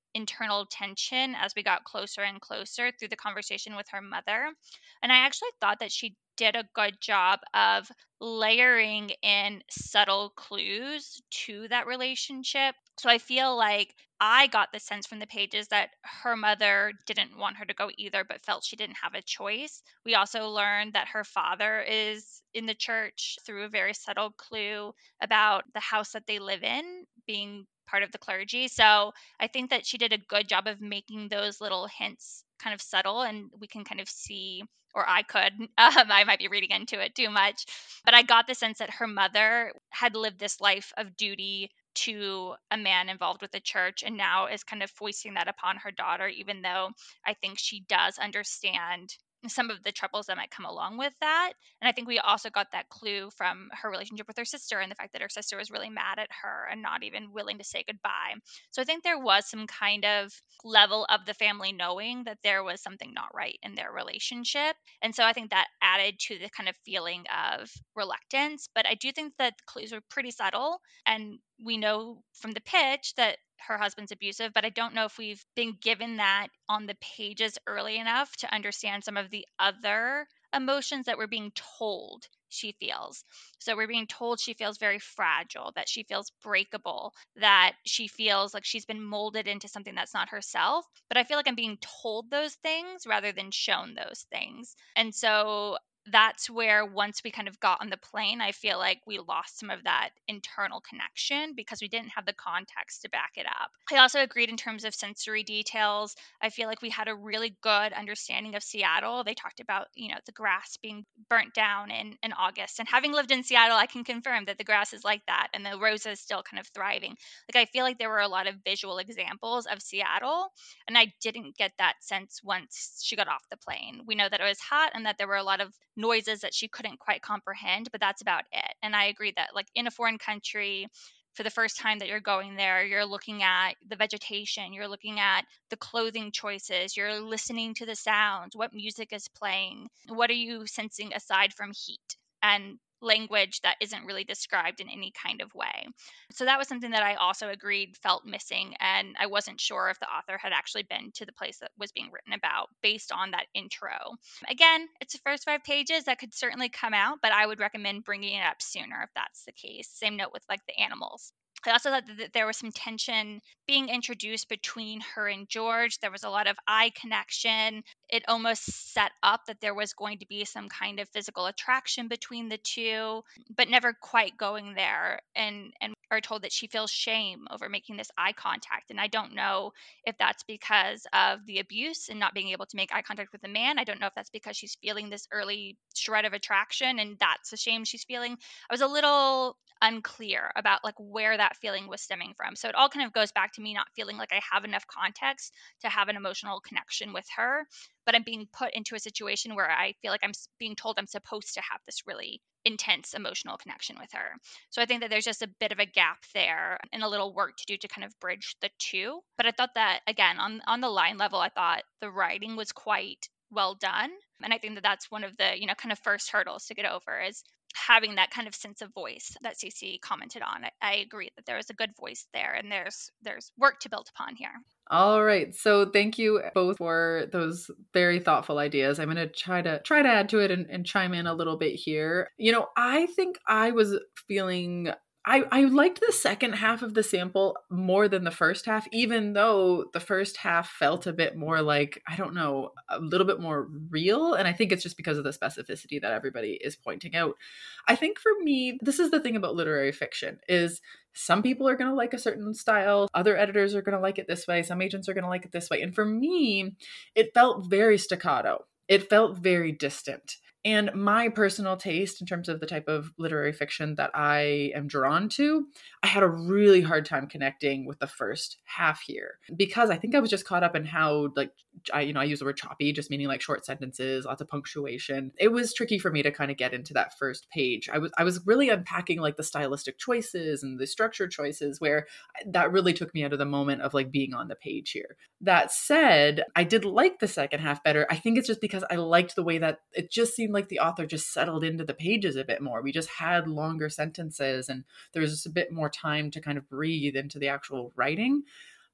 internal tension as we got closer and closer through the conversation with her mother. And I actually thought that she did a good job of layering in subtle clues to that relationship. So I feel like I got the sense from the pages that her mother didn't want her to go either, but felt she didn't have a choice. We also learned that her father is in the church through a very subtle clue about the house that they live in being part of the clergy. So I think that she did a good job of making those little hints kind of subtle, and we can kind of see, or I could, um, I might be reading into it too much, but I got the sense that her mother had lived this life of duty to a man involved with the church and now is kind of foisting that upon her daughter, even though I think she does understand some of the troubles that might come along with that. And I think we also got that clue from her relationship with her sister and the fact that her sister was really mad at her and not even willing to say goodbye. So I think there was some kind of level of the family knowing that there was something not right in their relationship. And so I think that added to the kind of feeling of reluctance. But I do think that the clues were pretty subtle. And we know from the pitch that her husband's abusive, but I don't know if we've been given that on the pages early enough to understand some of the other emotions that we're being told she feels. So we're being told she feels very fragile, that she feels breakable, that she feels like she's been molded into something that's not herself. But I feel like I'm being told those things rather than shown those things. And so that's where once we kind of got on the plane, I feel like we lost some of that internal connection because we didn't have the context to back it up. I also agreed in terms of sensory details. I feel like we had a really good understanding of Seattle. They talked about, you know, the grass being burnt down in, in August. And having lived in Seattle, I can confirm that the grass is like that and the roses is still kind of thriving. Like, I feel like there were a lot of visual examples of Seattle, and I didn't get that sense once she got off the plane. We know that it was hot and that there were a lot of noises that she couldn't quite comprehend, but that's about it. And I agree that, like, in a foreign country, for the first time that you're going there, you're looking at the vegetation, you're looking at the clothing choices, you're listening to the sounds, what music is playing, what are you sensing aside from heat and language that isn't really described in any kind of way. So that was something that I also agreed felt missing, and I wasn't sure if the author had actually been to the place that was being written about based on that intro. Again, it's the first five pages that could certainly come out, but I would recommend bringing it up sooner if that's the case. Same note with like the animals. I also thought that there was some tension being introduced between her and George. There was a lot of eye connection. It almost set up that there was going to be some kind of physical attraction between the two, but never quite going there. And and are told that she feels shame over making this eye contact. And I don't know if that's because of the abuse and not being able to make eye contact with a man. I don't know if that's because she's feeling this early shred of attraction and that's the shame she's feeling. I was a little unclear about like where that feeling was stemming from. So it all kind of goes back to me not feeling like I have enough context to have an emotional connection with her, but I'm being put into a situation where I feel like I'm being told I'm supposed to have this really intense emotional connection with her. So I think that there's just a bit of a gap there and a little work to do to kind of bridge the two. But I thought that, again, on on the line level, I thought the writing was quite well done. And I think that that's one of the, you know, kind of first hurdles to get over is having that kind of sense of voice that Cece commented on. I, I agree that there is a good voice there and there's there's work to build upon here. All right. So thank you both for those very thoughtful ideas. I'm going to try to try to add to it and, and chime in a little bit here. You know, I think I was feeling I, I liked the second half of the sample more than the first half, even though the first half felt a bit more like, I don't know, a little bit more real. And I think it's just because of the specificity that everybody is pointing out. I think for me, this is the thing about literary fiction is some people are going to like a certain style. Other editors are going to like it this way. Some agents are going to like it this way. And for me, it felt very staccato. It felt very distant. And my personal taste in terms of the type of literary fiction that I am drawn to, I had a really hard time connecting with the first half here because I think I was just caught up in how, like, I, you know, I use the word choppy, just meaning like short sentences, lots of punctuation. It was tricky for me to kind of get into that first page. I was, I was really unpacking like the stylistic choices and the structure choices where that really took me out of the moment of like being on the page here. That said, I did like the second half better. I think it's just because I liked the way that it just seemed like the author just settled into the pages a bit more. We just had longer sentences and there was just a bit more time to kind of breathe into the actual writing.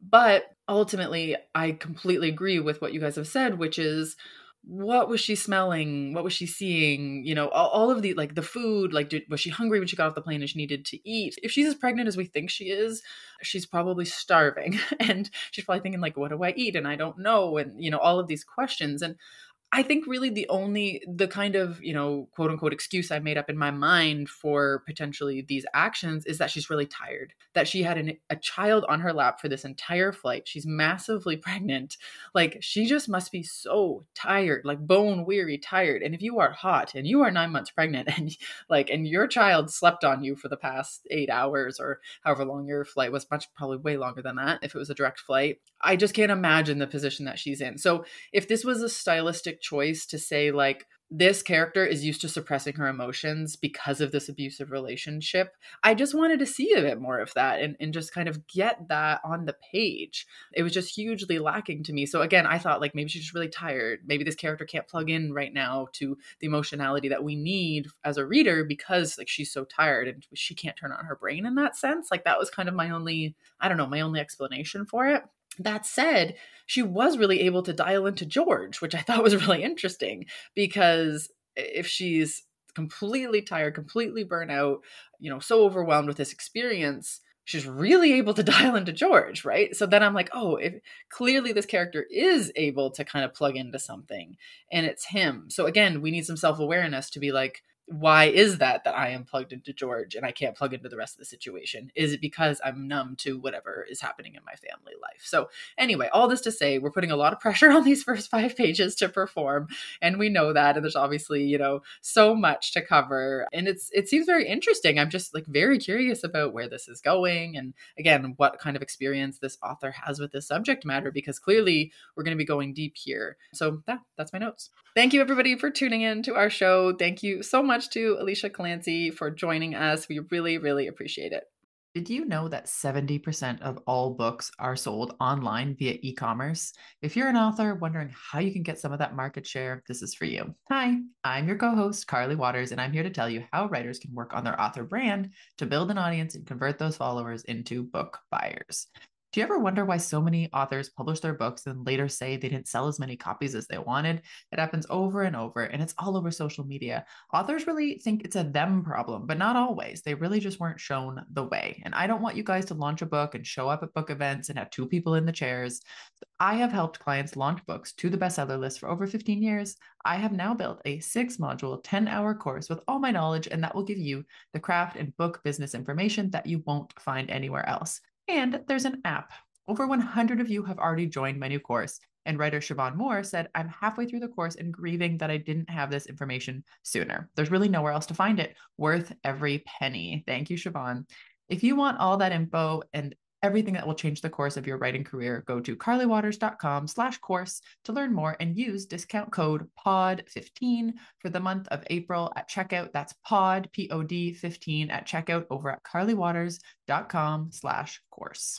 But ultimately, I completely agree with what you guys have said, which is, what was she smelling? What was she seeing? You know, all, all of the, like the food, like, did, was she hungry when she got off the plane and she needed to eat? If she's as pregnant as we think she is, she's probably starving and she's probably thinking like, what do I eat? And I don't know. And, you know, all of these questions. And I think really the only, the kind of, you know, quote unquote excuse I made up in my mind for potentially these actions is that she's really tired, that she had an, a child on her lap for this entire flight. She's massively pregnant. Like, she just must be so tired, like bone weary tired. And if you are hot and you are nine months pregnant and like, and your child slept on you for the past eight hours or however long your flight was, much probably way longer than that if it was a direct flight, I just can't imagine the position that she's in. So if this was a stylistic choice to say like, this character is used to suppressing her emotions because of this abusive relationship, I just wanted to see a bit more of that and, and just kind of get that on the page. It was just hugely lacking to me. So again, I thought like maybe she's just really tired. Maybe this character can't plug in right now to the emotionality that we need as a reader because like she's so tired and she can't turn on her brain in that sense. Like that was kind of my only, I don't know, my only explanation for it. That said, she was really able to dial into George, which I thought was really interesting, because if she's completely tired, completely burnt out, you know, so overwhelmed with this experience, she's really able to dial into George, right? So then I'm like, oh, if clearly this character is able to kind of plug into something and it's him. So again, we need some self-awareness to be like, why is that that I am plugged into George and I can't plug into the rest of the situation? Is it because I'm numb to whatever is happening in my family life? So anyway, all this to say, we're putting a lot of pressure on these first five pages to perform. And we know that. And there's obviously, you know, so much to cover. And it's it seems very interesting. I'm just like very curious about where this is going. And again, what kind of experience this author has with this subject matter, because clearly we're going to be going deep here. So that, that's my notes. Thank you everybody for tuning in to our show. Thank you so much to Alicia Clancy for joining us. We really, really appreciate it. Did you know that seventy percent of all books are sold online via e-commerce? If you're an author wondering how you can get some of that market share, this is for you. Hi, I'm your co-host, Carly Waters, and I'm here to tell you how writers can work on their author brand to build an audience and convert those followers into book buyers. Do you ever wonder why so many authors publish their books and later say they didn't sell as many copies as they wanted? It happens over and over, and it's all over social media. Authors really think it's a them problem, but not always. They really just weren't shown the way. And I don't want you guys to launch a book and show up at book events and have two people in the chairs. I have helped clients launch books to the bestseller list for over fifteen years. I have now built a six module, ten hour course with all my knowledge, and that will give you the craft and book business information that you won't find anywhere else. And there's an app. Over one hundred of you have already joined my new course. And writer Siobhan Moore said, I'm halfway through the course and grieving that I didn't have this information sooner. There's really nowhere else to find it. Worth every penny. Thank you, Siobhan. If you want all that info and everything that will change the course of your writing career, go to carlywaters.com slash course to learn more and use discount code P O D fifteen for the month of April at checkout. That's POD, P O D fifteen at checkout over at carlywaters.com slash course.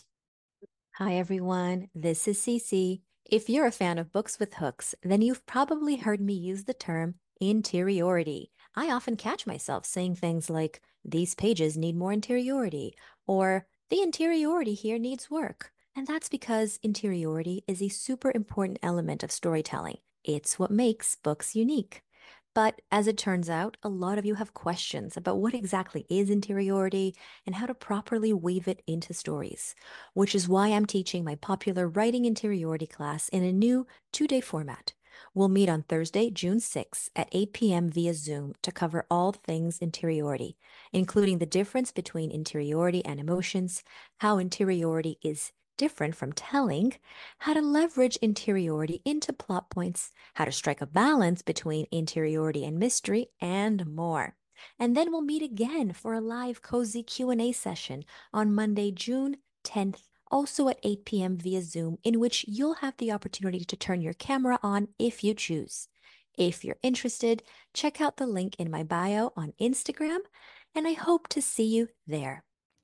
Hi, everyone. This is Cece. If you're a fan of books with hooks, then you've probably heard me use the term interiority. I often catch myself saying things like, these pages need more interiority, or the interiority here needs work. And that's because interiority is a super important element of storytelling. It's what makes books unique. But as it turns out, a lot of you have questions about what exactly is interiority and how to properly weave it into stories, which is why I'm teaching my popular Writing Interiority class in a new two-day format. We'll meet on Thursday, June sixth at eight p.m. via Zoom to cover all things interiority, including the difference between interiority and emotions, how interiority is different from telling, how to leverage interiority into plot points, how to strike a balance between interiority and mystery, and more. And then we'll meet again for a live cozy Q and A session on Monday, June tenth, also at eight p.m. via Zoom, in which you'll have the opportunity to turn your camera on if you choose. If you're interested, check out the link in my bio on Instagram, and I hope to see you there.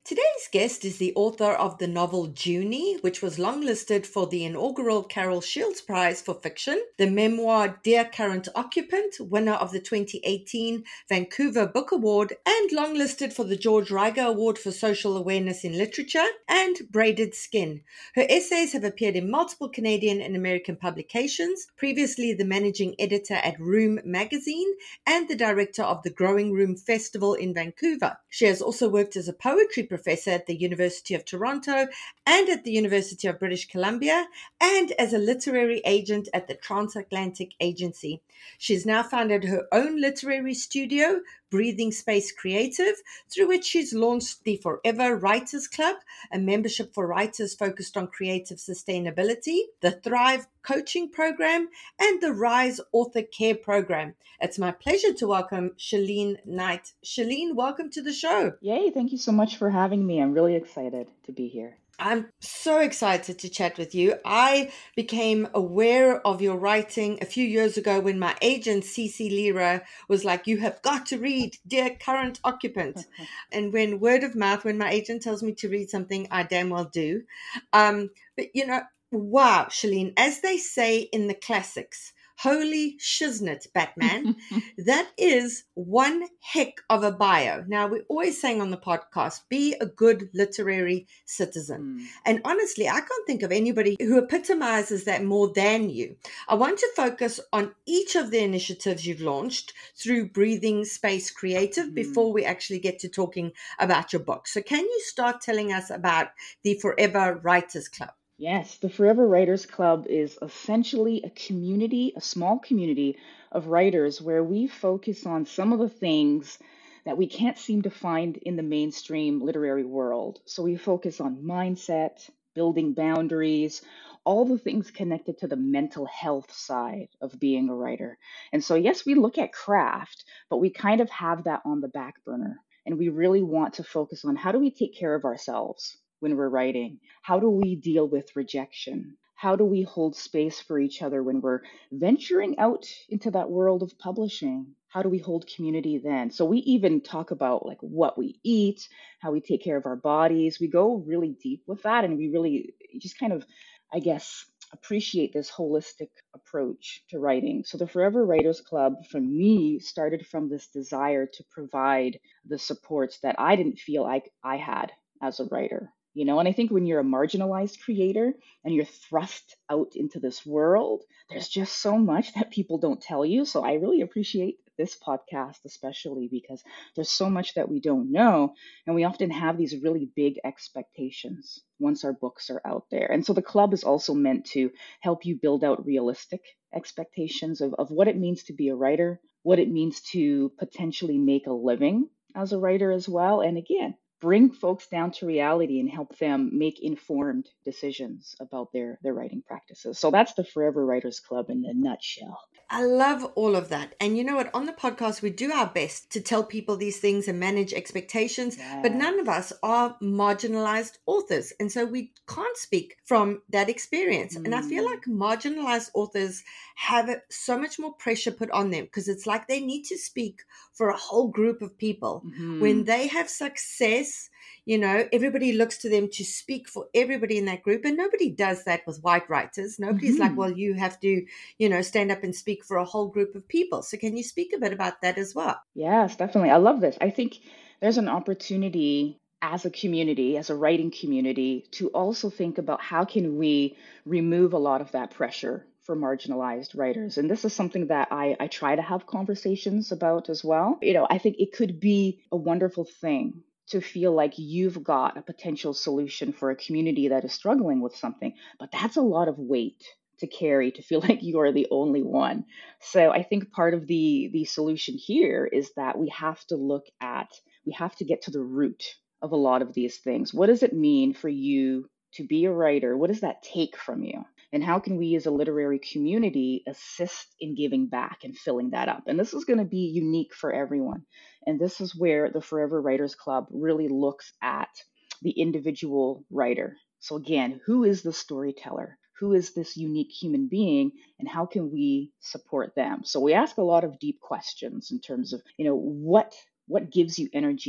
Today's guest is the author of the novel Junie, which was longlisted for the inaugural Carol Shields Prize for Fiction, the memoir Dear Current Occupant, winner of the twenty eighteen Vancouver Book Award, and longlisted for the George Riger Award for Social Awareness in Literature, and Braided Skin. Her essays have appeared in multiple Canadian and American publications, previously the managing editor at Room magazine and the director of the Growing Room Festival in Vancouver. She has also worked as a poetry professor at the University of Toronto and at the University of British Columbia, and as a literary agent at the Transatlantic Agency. She's now founded her own literary studio, Breathing Space Creative, through which she's launched the Forever Writers Club, a membership for writers focused on creative sustainability, the Thrive Coaching Program, and the Rise Author Care Program. It's my pleasure to welcome Shalene Knight. Shalene, welcome to the show. Yay, thank you so much for having me. I'm really excited to be here. I'm so excited to chat with you. I became aware of your writing a few years ago when my agent, Cece Lira, was like, you have got to read Dear Current Occupant. And when word of mouth, when my agent tells me to read something, I damn well do. Um, but, you know, wow, Shalene, as they say in the classics, holy shiznit, Batman. That is one heck of a bio. Now, we're always saying on the podcast, be a good literary citizen. Mm. And honestly, I can't think of anybody who epitomizes that more than you. I want to focus on each of the initiatives you've launched through Breathing Space Creative mm. before we actually get to talking about your book. So can you start telling us about the Forever Writers Club? Yes, the Forever Writers Club is essentially a community, a small community of writers where we focus on some of the things that we can't seem to find in the mainstream literary world. So we focus on mindset, building boundaries, all the things connected to the mental health side of being a writer. And so, yes, we look at craft, but we kind of have that on the back burner. And we really want to focus on how do we take care of ourselves when we're writing? How do we deal with rejection? How do we hold space for each other when we're venturing out into that world of publishing? How do we hold community then? So we even talk about like what we eat, how we take care of our bodies. We go really deep with that, and we really just kind of, I guess, appreciate this holistic approach to writing. So the Forever Writers Club, for me, started from this desire to provide the supports that I didn't feel like I had as a writer. You know, and I think when you're a marginalized creator and you're thrust out into this world, there's just so much that people don't tell you. So I really appreciate this podcast, especially because there's so much that we don't know. And we often have these really big expectations once our books are out there. And so the club is also meant to help you build out realistic expectations of, of what it means to be a writer, what it means to potentially make a living as a writer as well. And again, bring folks down to reality and help them make informed decisions about their, their writing practices. So that's the Forever Writers Club in a nutshell. I love all of that. And you know what? On the podcast, we do our best to tell people these things and manage expectations, yeah. But none of us are marginalized authors. And so we can't speak from that experience. Mm. And I feel like marginalized authors have so much more pressure put on them because it's like they need to speak for a whole group of people. Mm-hmm. When they have success, you know, everybody looks to them to speak for everybody in that group. And nobody does that with white writers. Nobody's mm-hmm. like, well, you have to, you know, stand up and speak for a whole group of people. So can you speak a bit about that as well? Yes, definitely. I love this. I think there's an opportunity as a community, as a writing community, to also think about how can we remove a lot of that pressure for marginalized writers. And this is something that I, I try to have conversations about as well. You know, I think it could be a wonderful thing to feel like you've got a potential solution for a community that is struggling with something, but that's a lot of weight to carry, to feel like you are the only one. So I think part of the, the solution here is that we have to look at, we have to get to the root of a lot of these things. What does it mean for you to be a writer? What does that take from you? And how can we as a literary community assist in giving back and filling that up? And this is going to be unique for everyone. And this is where the Forever Writers Club really looks at the individual writer. So again, who is the storyteller? Who is this unique human being, and how can we support them? So we ask a lot of deep questions in terms of, you know, what what gives you energy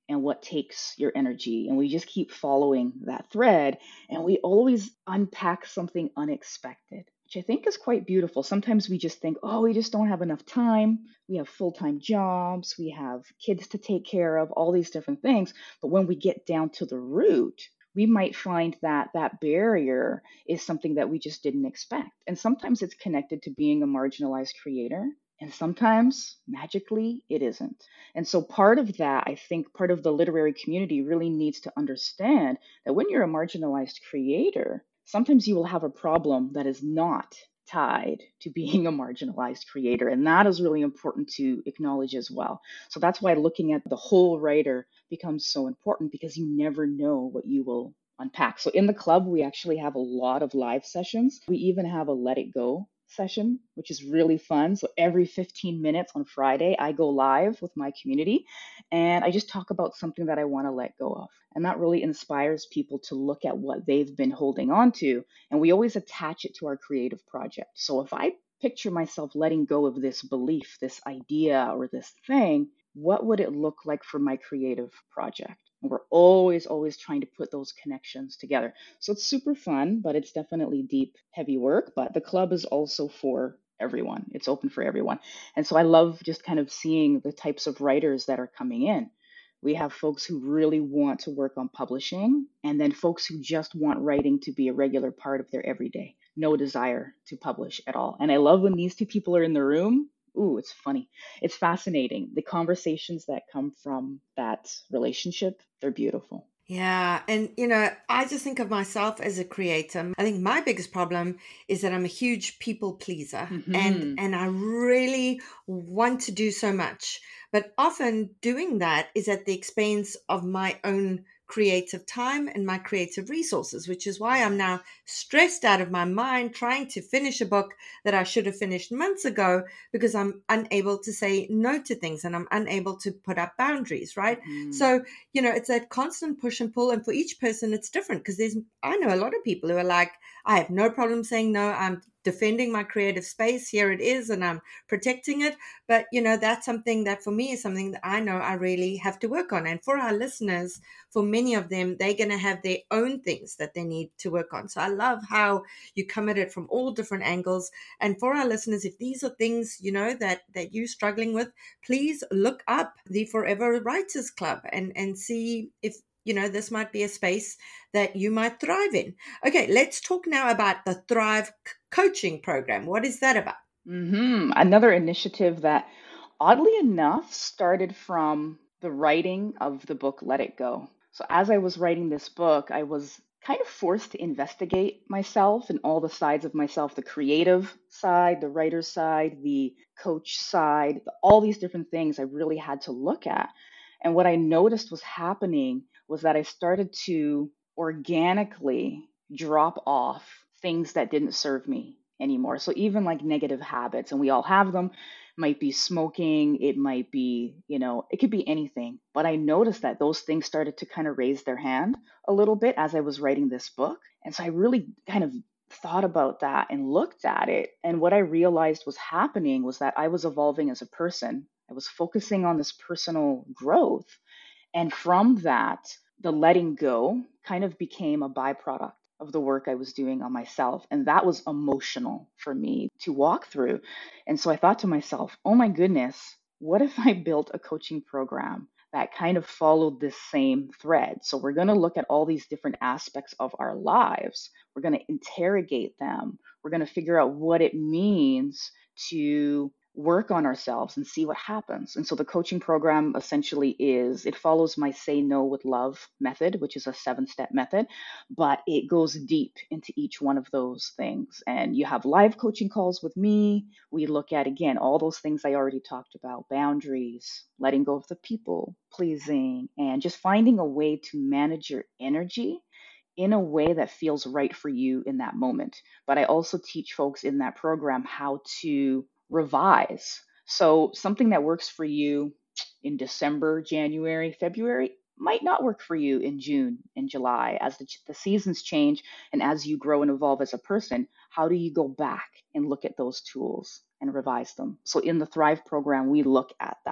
and what takes your energy. And we just keep following that thread, and we always unpack something unexpected, which I think is quite beautiful. Sometimes we just think, oh, we just don't have enough time. We have full time jobs, we have kids to take care of, all these different things. But when we get down to the root, we might find that that barrier is something that we just didn't expect. And sometimes it's connected to being a marginalized creator. And sometimes magically it isn't. And so part of that, I think part of the literary community really needs to understand that when you're a marginalized creator, sometimes you will have a problem that is not tied to being a marginalized creator. And that is really important to acknowledge as well. So that's why looking at the whole writer becomes so important, because you never know what you will unpack. So in the club, we actually have a lot of live sessions. We even have a Let It Go session, which is really fun. So every fifteen minutes on Friday, I go live with my community and I just talk about something that I want to let go of. And that really inspires people to look at what they've been holding on to. And we always attach it to our creative project. So if I picture myself letting go of this belief, this idea, or this thing, what would it look like for my creative project? And we're always, always trying to put those connections together. So it's super fun, but it's definitely deep, heavy work. But the club is also for everyone. It's open for everyone. And so I love just kind of seeing the types of writers that are coming in. We have folks who really want to work on publishing, and then folks who just want writing to be a regular part of their everyday, no desire to publish at all. And I love when these two people are in the room. Ooh, it's funny. It's fascinating. The conversations that come from that relationship, they're beautiful. Yeah. And, you know, I just think of myself as a creator. I think my biggest problem is that I'm a huge people pleaser, Mm-hmm. and, and I really want to do so much. But often doing that is at the expense of my own creative time and my creative resources, which is why I'm now stressed out of my mind trying to finish a book that I should have finished months ago, because I'm unable to say no to things and I'm unable to put up boundaries, right? Mm-hmm. So, you know, it's that constant push and pull. And for each person, it's different, because there's, I know a lot of people who are like, I have no problem saying no. I'm defending my creative space. Here it is, and I'm protecting it. But, you know, that's something that for me is something that I know I really have to work on. And for our listeners, for many of them, they're going to have their own things that they need to work on. So I love how you come at it from all different angles. And for our listeners, if these are things, you know, that, that you're struggling with, please look up the Forever Writers Club and, and see if, you know, this might be a space that you might thrive in. Okay, let's talk now about the Thrive Coaching Program. What is that about? Mm-hmm. Another initiative that, oddly enough, started from the writing of the book Let It Go. So as I was writing this book, I was kind of forced to investigate myself and all the sides of myself, the creative side, the writer's side, the coach side, all these different things I really had to look at. And what I noticed was happening was that I started to organically drop off things that didn't serve me anymore. So even like negative habits, and we all have them, might be smoking, it might be, you know, it could be anything. But I noticed that those things started to kind of raise their hand a little bit as I was writing this book. And so I really kind of thought about that and looked at it. And what I realized was happening was that I was evolving as a person. I was focusing on this personal growth. And from that, the letting go kind of became a byproduct of the work I was doing on myself. And that was emotional for me to walk through. And so I thought to myself, oh my goodness, what if I built a coaching program that kind of followed this same thread? So we're going to look at all these different aspects of our lives. We're going to interrogate them. We're going to figure out what it means to work on ourselves and see what happens. And so the coaching program essentially is, it follows my Say No with Love method, which is a seven-step method, but it goes deep into each one of those things. And you have live coaching calls with me. We look at, again, all those things I already talked about: boundaries, letting go of the people pleasing, and just finding a way to manage your energy in a way that feels right for you in that moment. But I also teach folks in that program how to revise. So something that works for you in December, January, February might not work for you in June and July. As the, the seasons change and as you grow and evolve as a person, how do you go back and look at those tools and revise them? So in the Thrive program, we look at that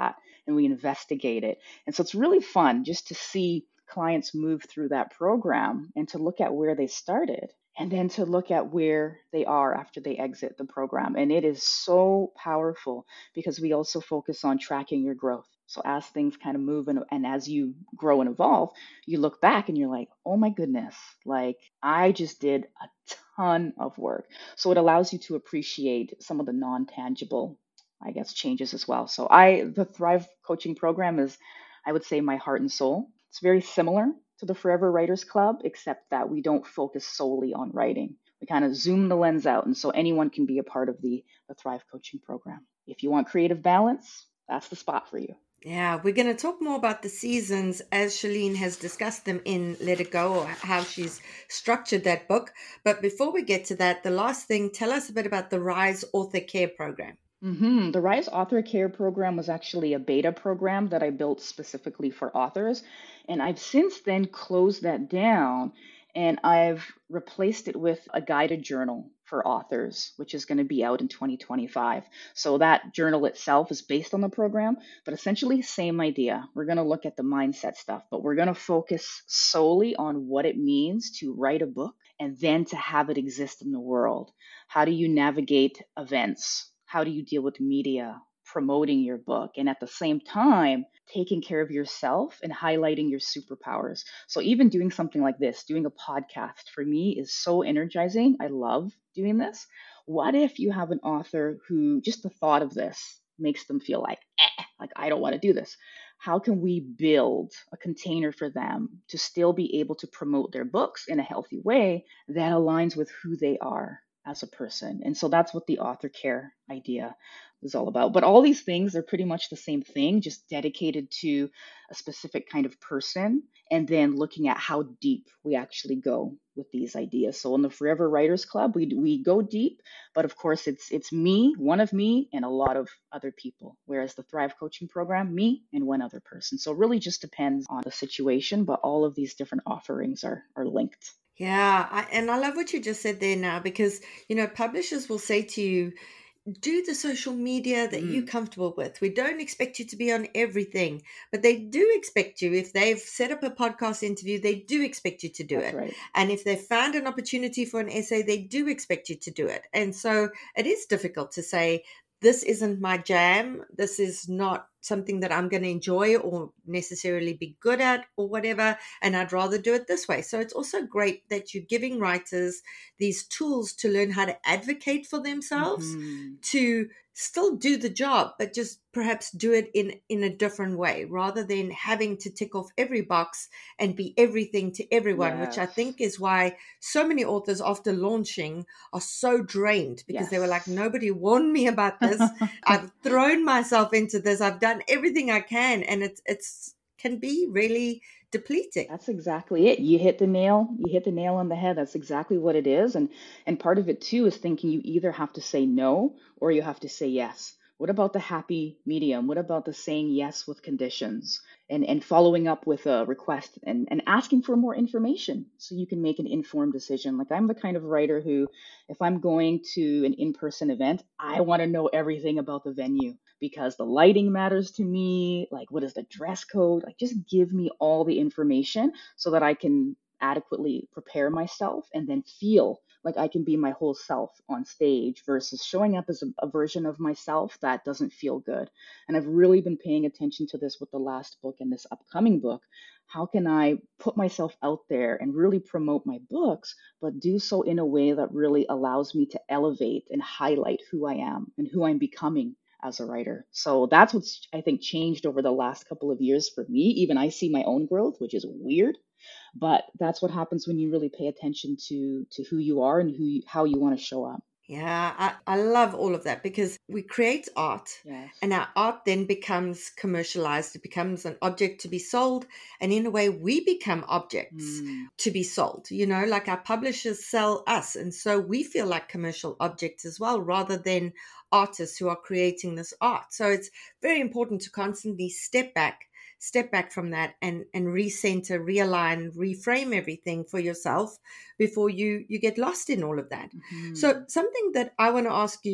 and we investigate it. And so it's really fun just to see clients move through that program and to look at where they started and then to look at where they are after they exit the program. And it is so powerful because we also focus on tracking your growth. So as things kind of move and, and as you grow and evolve, you look back and you're like, oh my goodness, like I just did a ton of work. So it allows you to appreciate some of the non-tangible, I guess, changes as well. So I, the Thrive Coaching Program is, I would say, my heart and soul. It's very similar to the Forever Writers Club, except that we don't focus solely on writing. We kind of zoom the lens out. And so anyone can be a part of the, the Thrive Coaching Program. If you want creative balance, that's the spot for you. Yeah, we're going to talk more about the seasons as Shalene has discussed them in Let It Go, or how she's structured that book. But before we get to that, the last thing, tell us a bit about the Rise Author Care Program. Mm-hmm. The Rise Author Care Program was actually a beta program that I built specifically for authors. And I've since then closed that down and I've replaced it with a guided journal for authors, which is going to be out in twenty twenty-five. So that journal itself is based on the program, but essentially same idea. We're going to look at the mindset stuff, but we're going to focus solely on what it means to write a book and then to have it exist in the world. How do you navigate events? How do you deal with media, promoting your book, and at the same time, taking care of yourself and highlighting your superpowers? So even doing something like this, doing a podcast, for me is so energizing. I love doing this. What if you have an author who just the thought of this makes them feel like, eh, like I don't want to do this? How can we build a container for them to still be able to promote their books in a healthy way that aligns with who they are as a person? And so that's what the author care idea is all about. But all these things are pretty much the same thing, just dedicated to a specific kind of person, and then looking at how deep we actually go with these ideas. So in the Forever Writers Club, we we go deep, but of course it's it's me, one of me, and a lot of other people. Whereas the Thrive Coaching Program, me and one other person. So it really just depends on the situation, but all of these different offerings are are linked. Yeah, I, and I love what you just said there now, because, you know, publishers will say to you, do the social media that mm. you're comfortable with. We don't expect you to be on everything, but they do expect you. If they've set up a podcast interview, they do expect you to do That's it. Right. And if they've found an opportunity for an essay, they do expect you to do it. And so it is difficult to say, this isn't my jam. This is not something that I'm going to enjoy or necessarily be good at or whatever, and I'd rather do it this way. So it's also great that you're giving writers these tools to learn how to advocate for themselves, mm-hmm. to still do the job, but just perhaps do it in, in a different way, rather than having to tick off every box and be everything to everyone, yes. which I think is why so many authors after launching are so drained, because yes. they were like, nobody warned me about this. I've thrown myself into this. I've done everything I can, and it's it's can be really depleting. That's exactly it. You hit the nail, you hit the nail on the head. That's exactly what it is. And and part of it too is thinking you either have to say no or you have to say yes. What about the happy medium? What about the saying yes with conditions and, and following up with a request and, and asking for more information so you can make an informed decision? Like, I'm the kind of writer who, if I'm going to an in-person event, I want to know everything about the venue because the lighting matters to me. Like, what is the dress code? Like, just give me all the information so that I can adequately prepare myself and then feel like I can be my whole self on stage versus showing up as a, a version of myself that doesn't feel good. And I've really been paying attention to this with the last book and this upcoming book. How can I put myself out there and really promote my books, but do so in a way that really allows me to elevate and highlight who I am and who I'm becoming as a writer? So that's what's, I think, changed over the last couple of years for me. Even I see my own growth, which is weird. But that's what happens when you really pay attention to to who you are and who you, how you want to show up. Yeah, I, I love all of that, because we create art, yes. and our art then becomes commercialized. It becomes an object to be sold. And in a way, we become objects mm. to be sold. You know, like our publishers sell us. And so we feel like commercial objects as well, rather than artists who are creating this art. So it's very important to constantly step back. Step back from that and, and recenter, realign, reframe everything for yourself before you, you get lost in all of that. Mm-hmm. So something that I want to ask you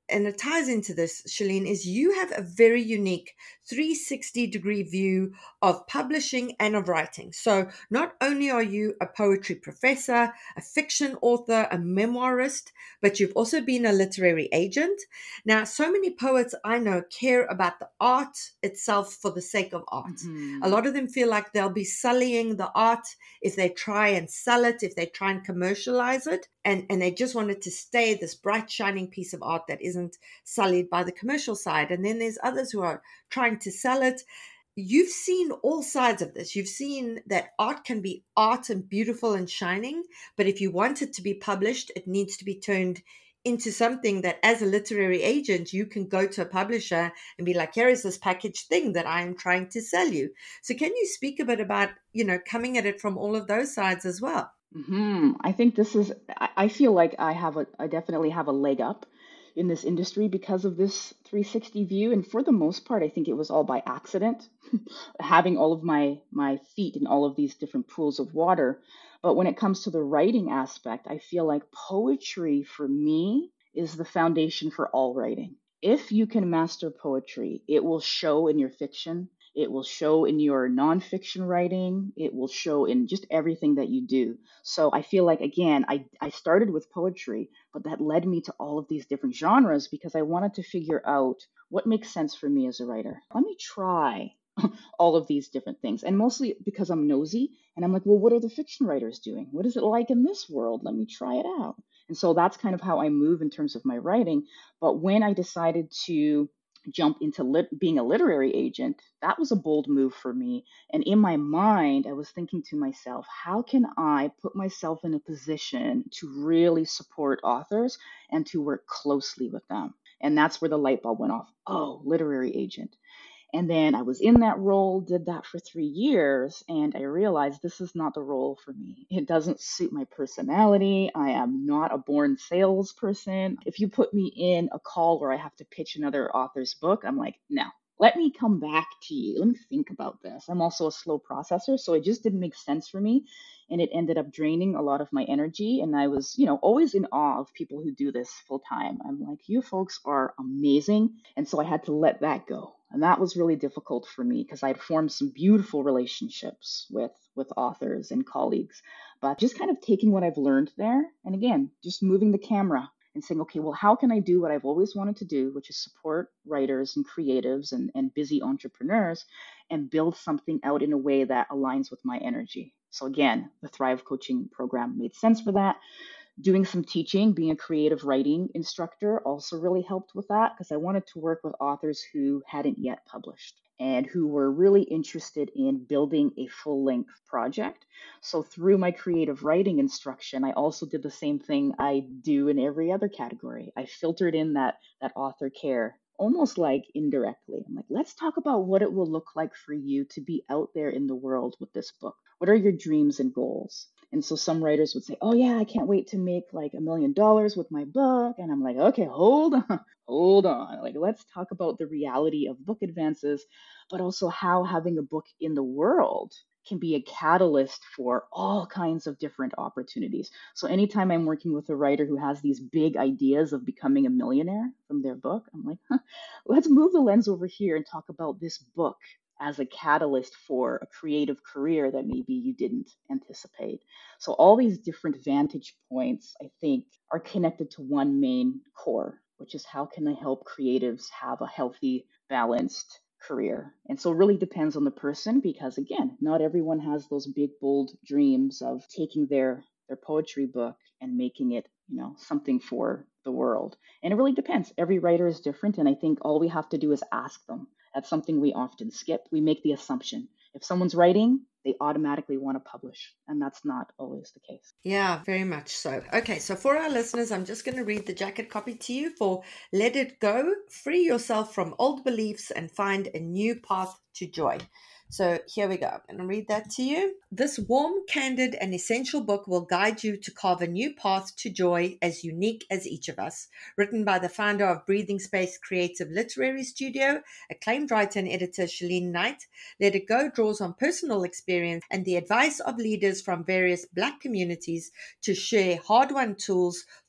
and it ties into this, Shalene, is you have a very unique three sixty degree view of publishing and of writing. So not only are you a poetry professor, a fiction author, a memoirist, but you've also been a literary agent. Now, so many poets I know care about the art itself for the sake of art. Mm-hmm. A lot of them feel like they'll be sullying the art if they try and sell it, if they try and commercialize it. And, and they just want it to stay this bright, shining piece of art that isn't sullied by the commercial side. And then there's others who are trying to sell it. You've seen all sides of this. You've seen that art can be art and beautiful and shining, but if you want it to be published, it needs to be turned into something that as a literary agent, you can go to a publisher and be like, here is this packaged thing that I'm trying to sell you. So can you speak a bit about, you know, coming at it from all of those sides as well? Hmm. I think this is, I I feel like I have a, I definitely have a leg up in this industry because of this three sixty view. And for the most part, I think it was all by accident, having all of my, my feet in all of these different pools of water. But when it comes to the writing aspect, I feel like poetry for me is the foundation for all writing. If you can master poetry, it will show in your fiction. It will show in your nonfiction writing. It will show in just everything that you do. So I feel like, again, I, I started with poetry, but that led me to all of these different genres because I wanted to figure out what makes sense for me as a writer. Let me try all of these different things. And mostly because I'm nosy and I'm like, well, what are the fiction writers doing? What is it like in this world? Let me try it out. And so that's kind of how I move in terms of my writing. But when I decided to jump into lit- being a literary agent, that was a bold move for me. And in my mind, I was thinking to myself, how can I put myself in a position to really support authors and to work closely with them? And that's where the light bulb went off. Oh, literary agent. And then I was in that role, did that for three years, and I realized this is not the role for me. It doesn't suit my personality. I am not a born salesperson. If you put me in a call where I have to pitch another author's book, I'm like, no, let me come back to you. Let me think about this. I'm also a slow processor, so it just didn't make sense for me. And it ended up draining a lot of my energy. And I was, you know, always in awe of people who do this full time. I'm like, you folks are amazing. And so I had to let that go. And that was really difficult for me because I'd formed some beautiful relationships with, with authors and colleagues. But just kind of taking what I've learned there, and again, just moving the camera and saying, okay, well, how can I do what I've always wanted to do, which is support writers and creatives and, and busy entrepreneurs and build something out in a way that aligns with my energy. So again, the Thrive Coaching program made sense for that. Doing some teaching, being a creative writing instructor also really helped with that because I wanted to work with authors who hadn't yet published and who were really interested in building a full-length project. So through my creative writing instruction, I also did the same thing I do in every other category. I filtered in that, that author care, almost like indirectly. I'm like, let's talk about what it will look like for you to be out there in the world with this book. What are your dreams and goals? And so some writers would say, oh yeah, I can't wait to make like a million dollars with my book. And I'm like, okay, hold on, hold on. Like, let's talk about the reality of book advances, but also how having a book in the world can be a catalyst for all kinds of different opportunities. So anytime I'm working with a writer who has these big ideas of becoming a millionaire from their book, I'm like, huh, let's move the lens over here and talk about this book as a catalyst for a creative career that maybe you didn't anticipate. So all these different vantage points, I think, are connected to one main core, which is how can I help creatives have a healthy, balanced career? And so it really depends on the person because, again, not everyone has those big, bold dreams of taking their, their poetry book and making it, you know, something for the world. And it really depends. Every writer is different. And I think all we have to do is ask them. That's something we often skip. We make the assumption. If someone's writing, they automatically want to publish. And that's not always the case. Yeah, very much so. Okay, so for our listeners, I'm just going to read the jacket copy to you for Let It Go. Free yourself from old beliefs and find a new path to joy. So here we go. I'm going to read that to you. This warm, candid, and essential book will guide you to carve a new path to joy as unique as each of us. Written by the founder of Breathing Space Creative Literary Studio, acclaimed writer and editor Shalene Knight, Let It Go draws on personal experience and the advice of leaders from various Black communities to share hard-won tools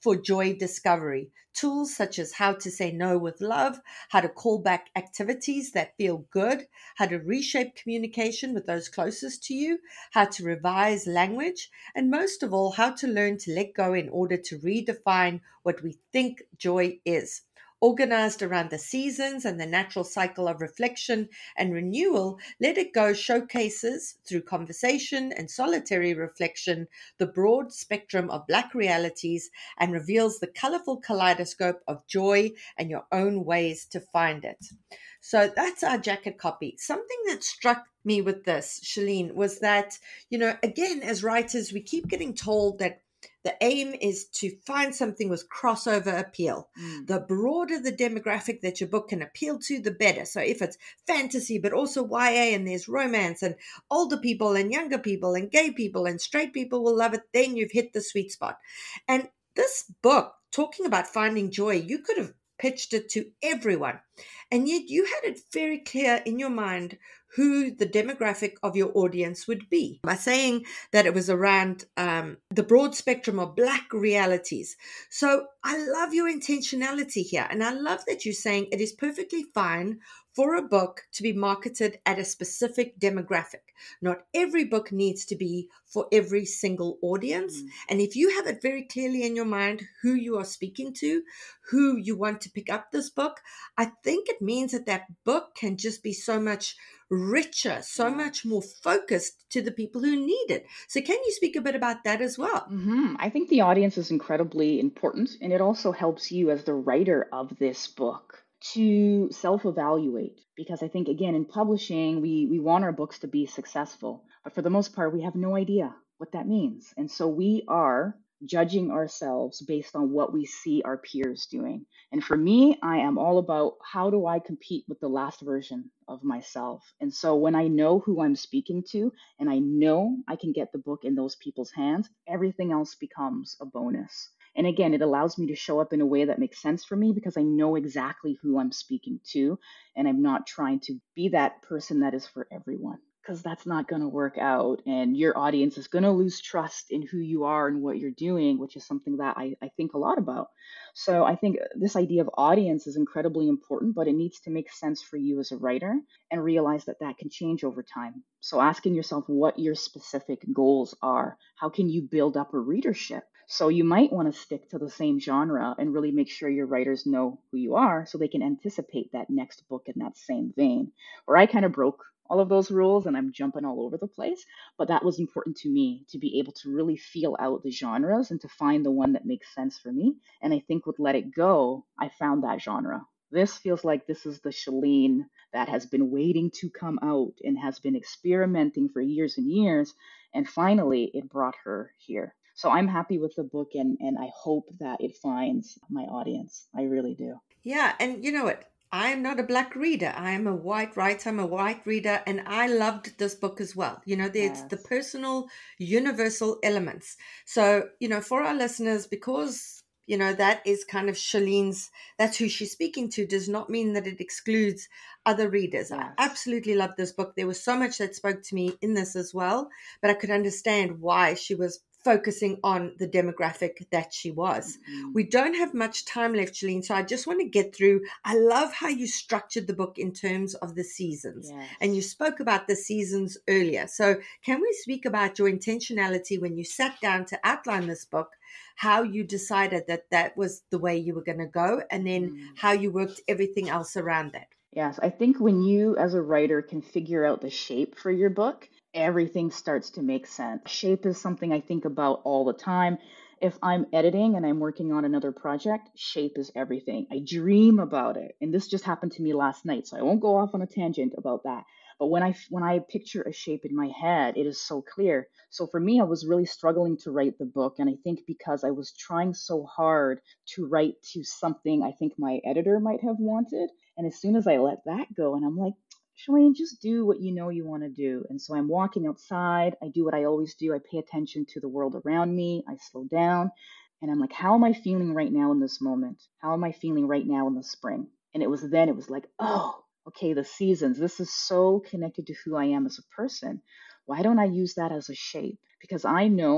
for joy discovery. Tools such as how to say no with love, how to call back activities that feel good, how to reshape communication with those closest to you, how to revise language, and most of all, how to learn to let go in order to redefine what we think joy is. Organized around the seasons and the natural cycle of reflection and renewal, Let It Go showcases, through conversation and solitary reflection, the broad spectrum of Black realities and reveals the colorful kaleidoscope of joy and your own ways to find it. So that's our jacket copy. Something that struck me with this, Shalene, was that, you know, again, as writers, we keep getting told that the aim is to find something with crossover appeal. Mm. The broader the demographic that your book can appeal to, the better. So if it's fantasy, but also Y A, and there's romance, and older people and younger people and gay people and straight people will love it, then you've hit the sweet spot. And this book, talking about finding joy, you could have pitched it to everyone. And yet you had it very clear in your mind who the demographic of your audience would be by saying that it was around um, the broad spectrum of Black realities. So I love your intentionality here. And I love that you're saying it is perfectly fine for a book to be marketed at a specific demographic. Not every book needs to be for every single audience. Mm. And if you have it very clearly in your mind who you are speaking to, who you want to pick up this book, I think it means that that book can just be so much richer, so much more focused to the people who need it. So can you speak a bit about that as well? Mm-hmm. I think the audience is incredibly important, and it also helps you as the writer of this book to self-evaluate, because I think, again, in publishing, we we want our books to be successful, but for the most part, we have no idea what that means. And so we are judging ourselves based on what we see our peers doing. And for me, I am all about how do I compete with the last version of myself. And so when I know who I'm speaking to and I know I can get the book in those people's hands, everything else becomes a bonus. And again, it allows me to show up in a way that makes sense for me because I know exactly who I'm speaking to, and I'm not trying to be that person that is for everyone, because that's not going to work out. And your audience is going to lose trust in who you are and what you're doing, which is something that I, I think a lot about. So I think this idea of audience is incredibly important, but it needs to make sense for you as a writer and realize that that can change over time. So asking yourself what your specific goals are, how can you build up a readership? So you might want to stick to the same genre and really make sure your writers know who you are so they can anticipate that next book in that same vein. Where I kind of broke all of those rules and I'm jumping all over the place, but that was important to me to be able to really feel out the genres and to find the one that makes sense for me. And I think with Let It Go, I found that genre. This feels like this is the Shalene that has been waiting to come out and has been experimenting for years and years. And finally, it brought her here. So I'm happy with the book, and, and I hope that it finds my audience. I really do. Yeah. And you know what? I'm not a Black reader. I'm a white writer. I'm a white reader. And I loved this book as well. You know, there's yes. the personal, universal elements. So, you know, for our listeners, because, you know, that is kind of Shalene's, that's who she's speaking to, does not mean that it excludes other readers. Yes. I absolutely love this book. There was so much that spoke to me in this as well, but I could understand why she was focusing on the demographic that she was. Mm-hmm. We don't have much time left, Shalene, so I just want to get through. I love how you structured the book in terms of the seasons. Yes. And you spoke about the seasons earlier. So can we speak about your intentionality when you sat down to outline this book, how you decided that that was the way you were going to go, and then mm-hmm. how you worked everything else around that? Yes, I think when you as a writer can figure out the shape for your book, everything starts to make sense. Shape is something I think about all the time. If I'm editing and I'm working on another project, shape is everything. I dream about it. And this just happened to me last night, so I won't go off on a tangent about that. But when I when I picture a shape in my head, it is so clear. So for me, I was really struggling to write the book. And I think because I was trying so hard to write to something I think my editor might have wanted. And as soon as I let that go, and I'm like, Shalene, just do what you know you want to do. And so I'm walking outside. I do what I always do. I pay attention to the world around me. I slow down. And I'm like, how am I feeling right now in this moment? How am I feeling right now in the spring? And it was then, it was like, oh, okay, the seasons. This is so connected to who I am as a person. Why don't I use that as a shape? Because I know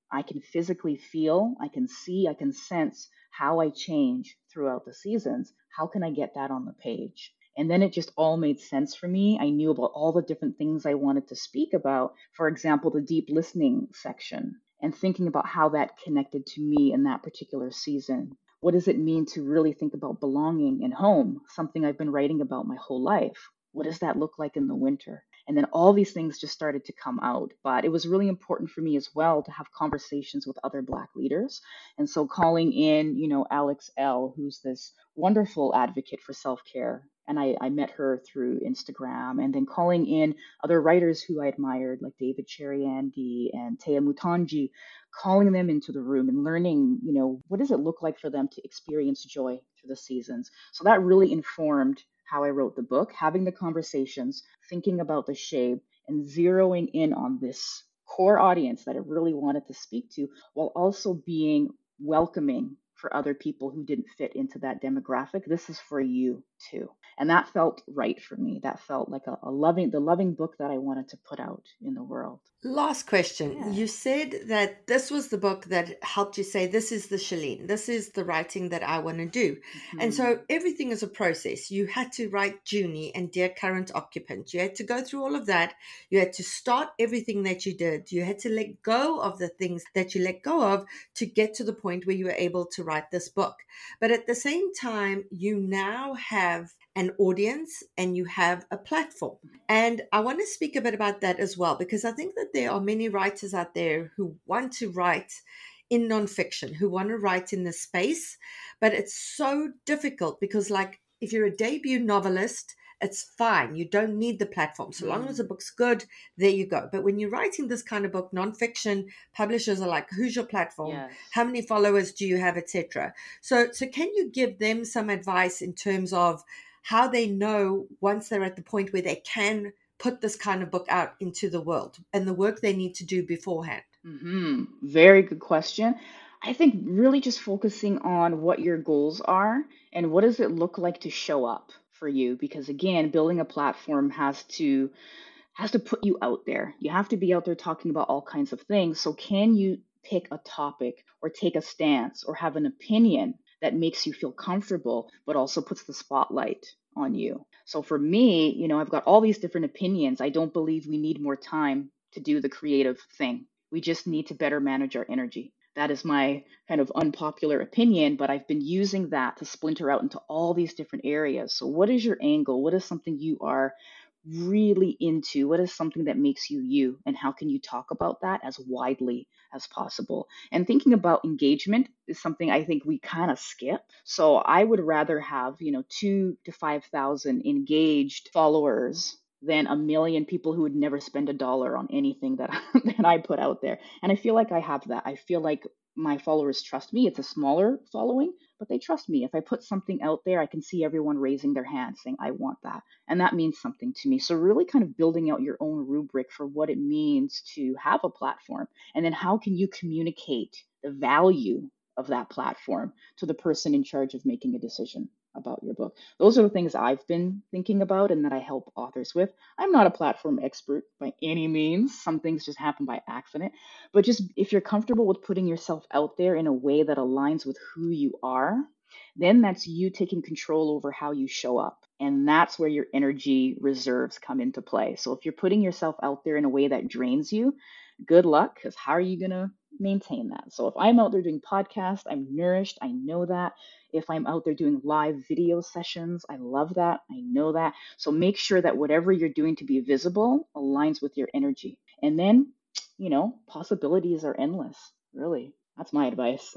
I can physically feel, I can see, I can sense how I change throughout the seasons. How can I get that on the page? And then it just all made sense for me. I knew about all the different things I wanted to speak about. For example, the deep listening section, and thinking about how that connected to me in that particular season. What does it mean to really think about belonging in home? Something I've been writing about my whole life. What does that look like in the winter? And then all these things just started to come out. But it was really important for me as well to have conversations with other Black leaders. And so calling in, you know, Alex Elle, who's this wonderful advocate for self-care. And I, I met her through Instagram, and then calling in other writers who I admired, like David Cheriandi and Taya Mutanji, calling them into the room and learning, you know, what does it look like for them to experience joy through the seasons? So that really informed how I wrote the book, having the conversations, thinking about the shape, and zeroing in on this core audience that I really wanted to speak to, while also being welcoming for other people who didn't fit into that demographic. This is for you too. And that felt right for me. That felt like a, a loving, the loving book that I wanted to put out in the world. Last question. Yeah. You said that this was the book that helped you say, this is the Shalene, this is the writing that I want to do. Mm-hmm. And so everything is a process. You had to write Junie and Dear Current Occupant. You had to go through all of that. You had to start everything that you did. You had to let go of the things that you let go of to get to the point where you were able to write this book. But at the same time, you now have an audience and you have a platform. And I want to speak a bit about that as well, because I think that there are many writers out there who want to write in nonfiction, who want to write in this space, but it's so difficult because, like, if you're a debut novelist, it's fine. You don't need the platform. So long as the book's good, there you go. But when you're writing this kind of book, nonfiction, publishers are like, who's your platform? Yes. How many followers do you have, et cetera. So, so can you give them some advice in terms of how they know once they're at the point where they can put this kind of book out into the world and the work they need to do beforehand? Mm-hmm. Very good question. I think really just focusing on what your goals are and what does it look like to show up for you, because again, building a platform has to has to put you out there. You have to be out there talking about all kinds of things. So can you pick a topic or take a stance or have an opinion that makes you feel comfortable, but also puts the spotlight on you? So for me, you know, I've got all these different opinions. I don't believe we need more time to do the creative thing. We just need to better manage our energy. That is my kind of unpopular opinion, but I've been using that to splinter out into all these different areas. So what is your angle? What is something you are really into? What is something that makes you you? And how can you talk about that as widely as possible? And thinking about engagement is something I think we kind of skip. So I would rather have, you know, two to five thousand engaged followers than a million people who would never spend a dollar on anything that, that I put out there. And I feel like I have that. I feel like my followers trust me. It's a smaller following, but they trust me. If I put something out there, I can see everyone raising their hand saying, I want that. And that means something to me. So really kind of building out your own rubric for what it means to have a platform. And then how can you communicate the value of that platform to the person in charge of making a decision about your book? Those are the things I've been thinking about and that I help authors with. I'm not a platform expert by any means. Some things just happen by accident. But just if you're comfortable with putting yourself out there in a way that aligns with who you are, then that's you taking control over how you show up. And that's where your energy reserves come into play. So if you're putting yourself out there in a way that drains you, good luck, because how are you going to maintain that? So if I'm out there doing podcasts, I'm nourished. I know that. If I'm out there doing live video sessions, I love that. I know that. So make sure that whatever you're doing to be visible aligns with your energy. And then, you know, possibilities are endless. Really, that's my advice.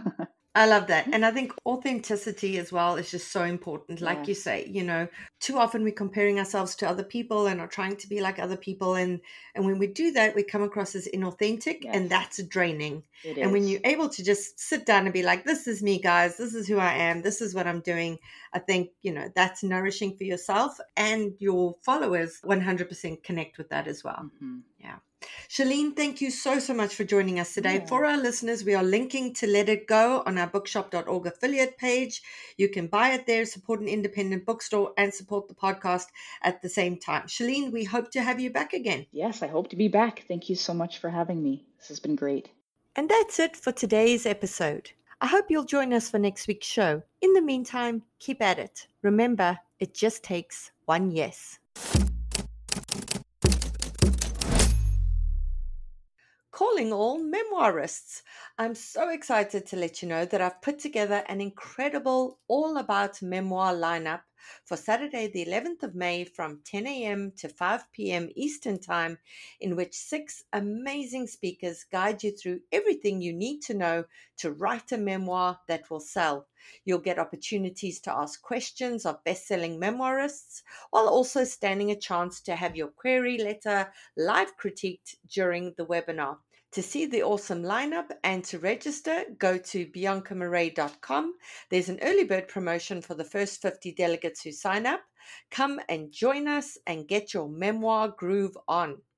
I love that. And I think authenticity as well is just so important. Like Yes. you say, you know, too often we're comparing ourselves to other people and are trying to be like other people. And, and when we do that, we come across as inauthentic, Yes. and that's draining. It And when is. you're able to just sit down and be like, this is me, guys, this is who I am, this is what I'm doing, I think, you know, that's nourishing for yourself, and your followers one hundred percent connect with that as well. Mhm. Yeah. Shalene, thank you so, so much for joining us today. Yeah. For our listeners, we are linking to Let It Go on our bookshop dot org affiliate page. You can buy it there, support an independent bookstore, and support the podcast at the same time. Shalene, we hope to have you back again. Yes, I hope to be back. Thank you so much for having me. This has been great. And that's it for today's episode. I hope you'll join us for next week's show. In the meantime, keep at it. Remember, it just takes one yes. Calling all memoirists. I'm so excited to let you know that I've put together an incredible all about memoir lineup for Saturday the eleventh of May from ten a.m. to five p.m. Eastern Time, in which six amazing speakers guide you through everything you need to know to write a memoir that will sell. You'll get opportunities to ask questions of best-selling memoirists, while also standing a chance to have your query letter live critiqued during the webinar. To see the awesome lineup and to register, go to bianca marais dot com. There's an early bird promotion for the first fifty delegates who sign up. Come and join us and get your memoir groove on.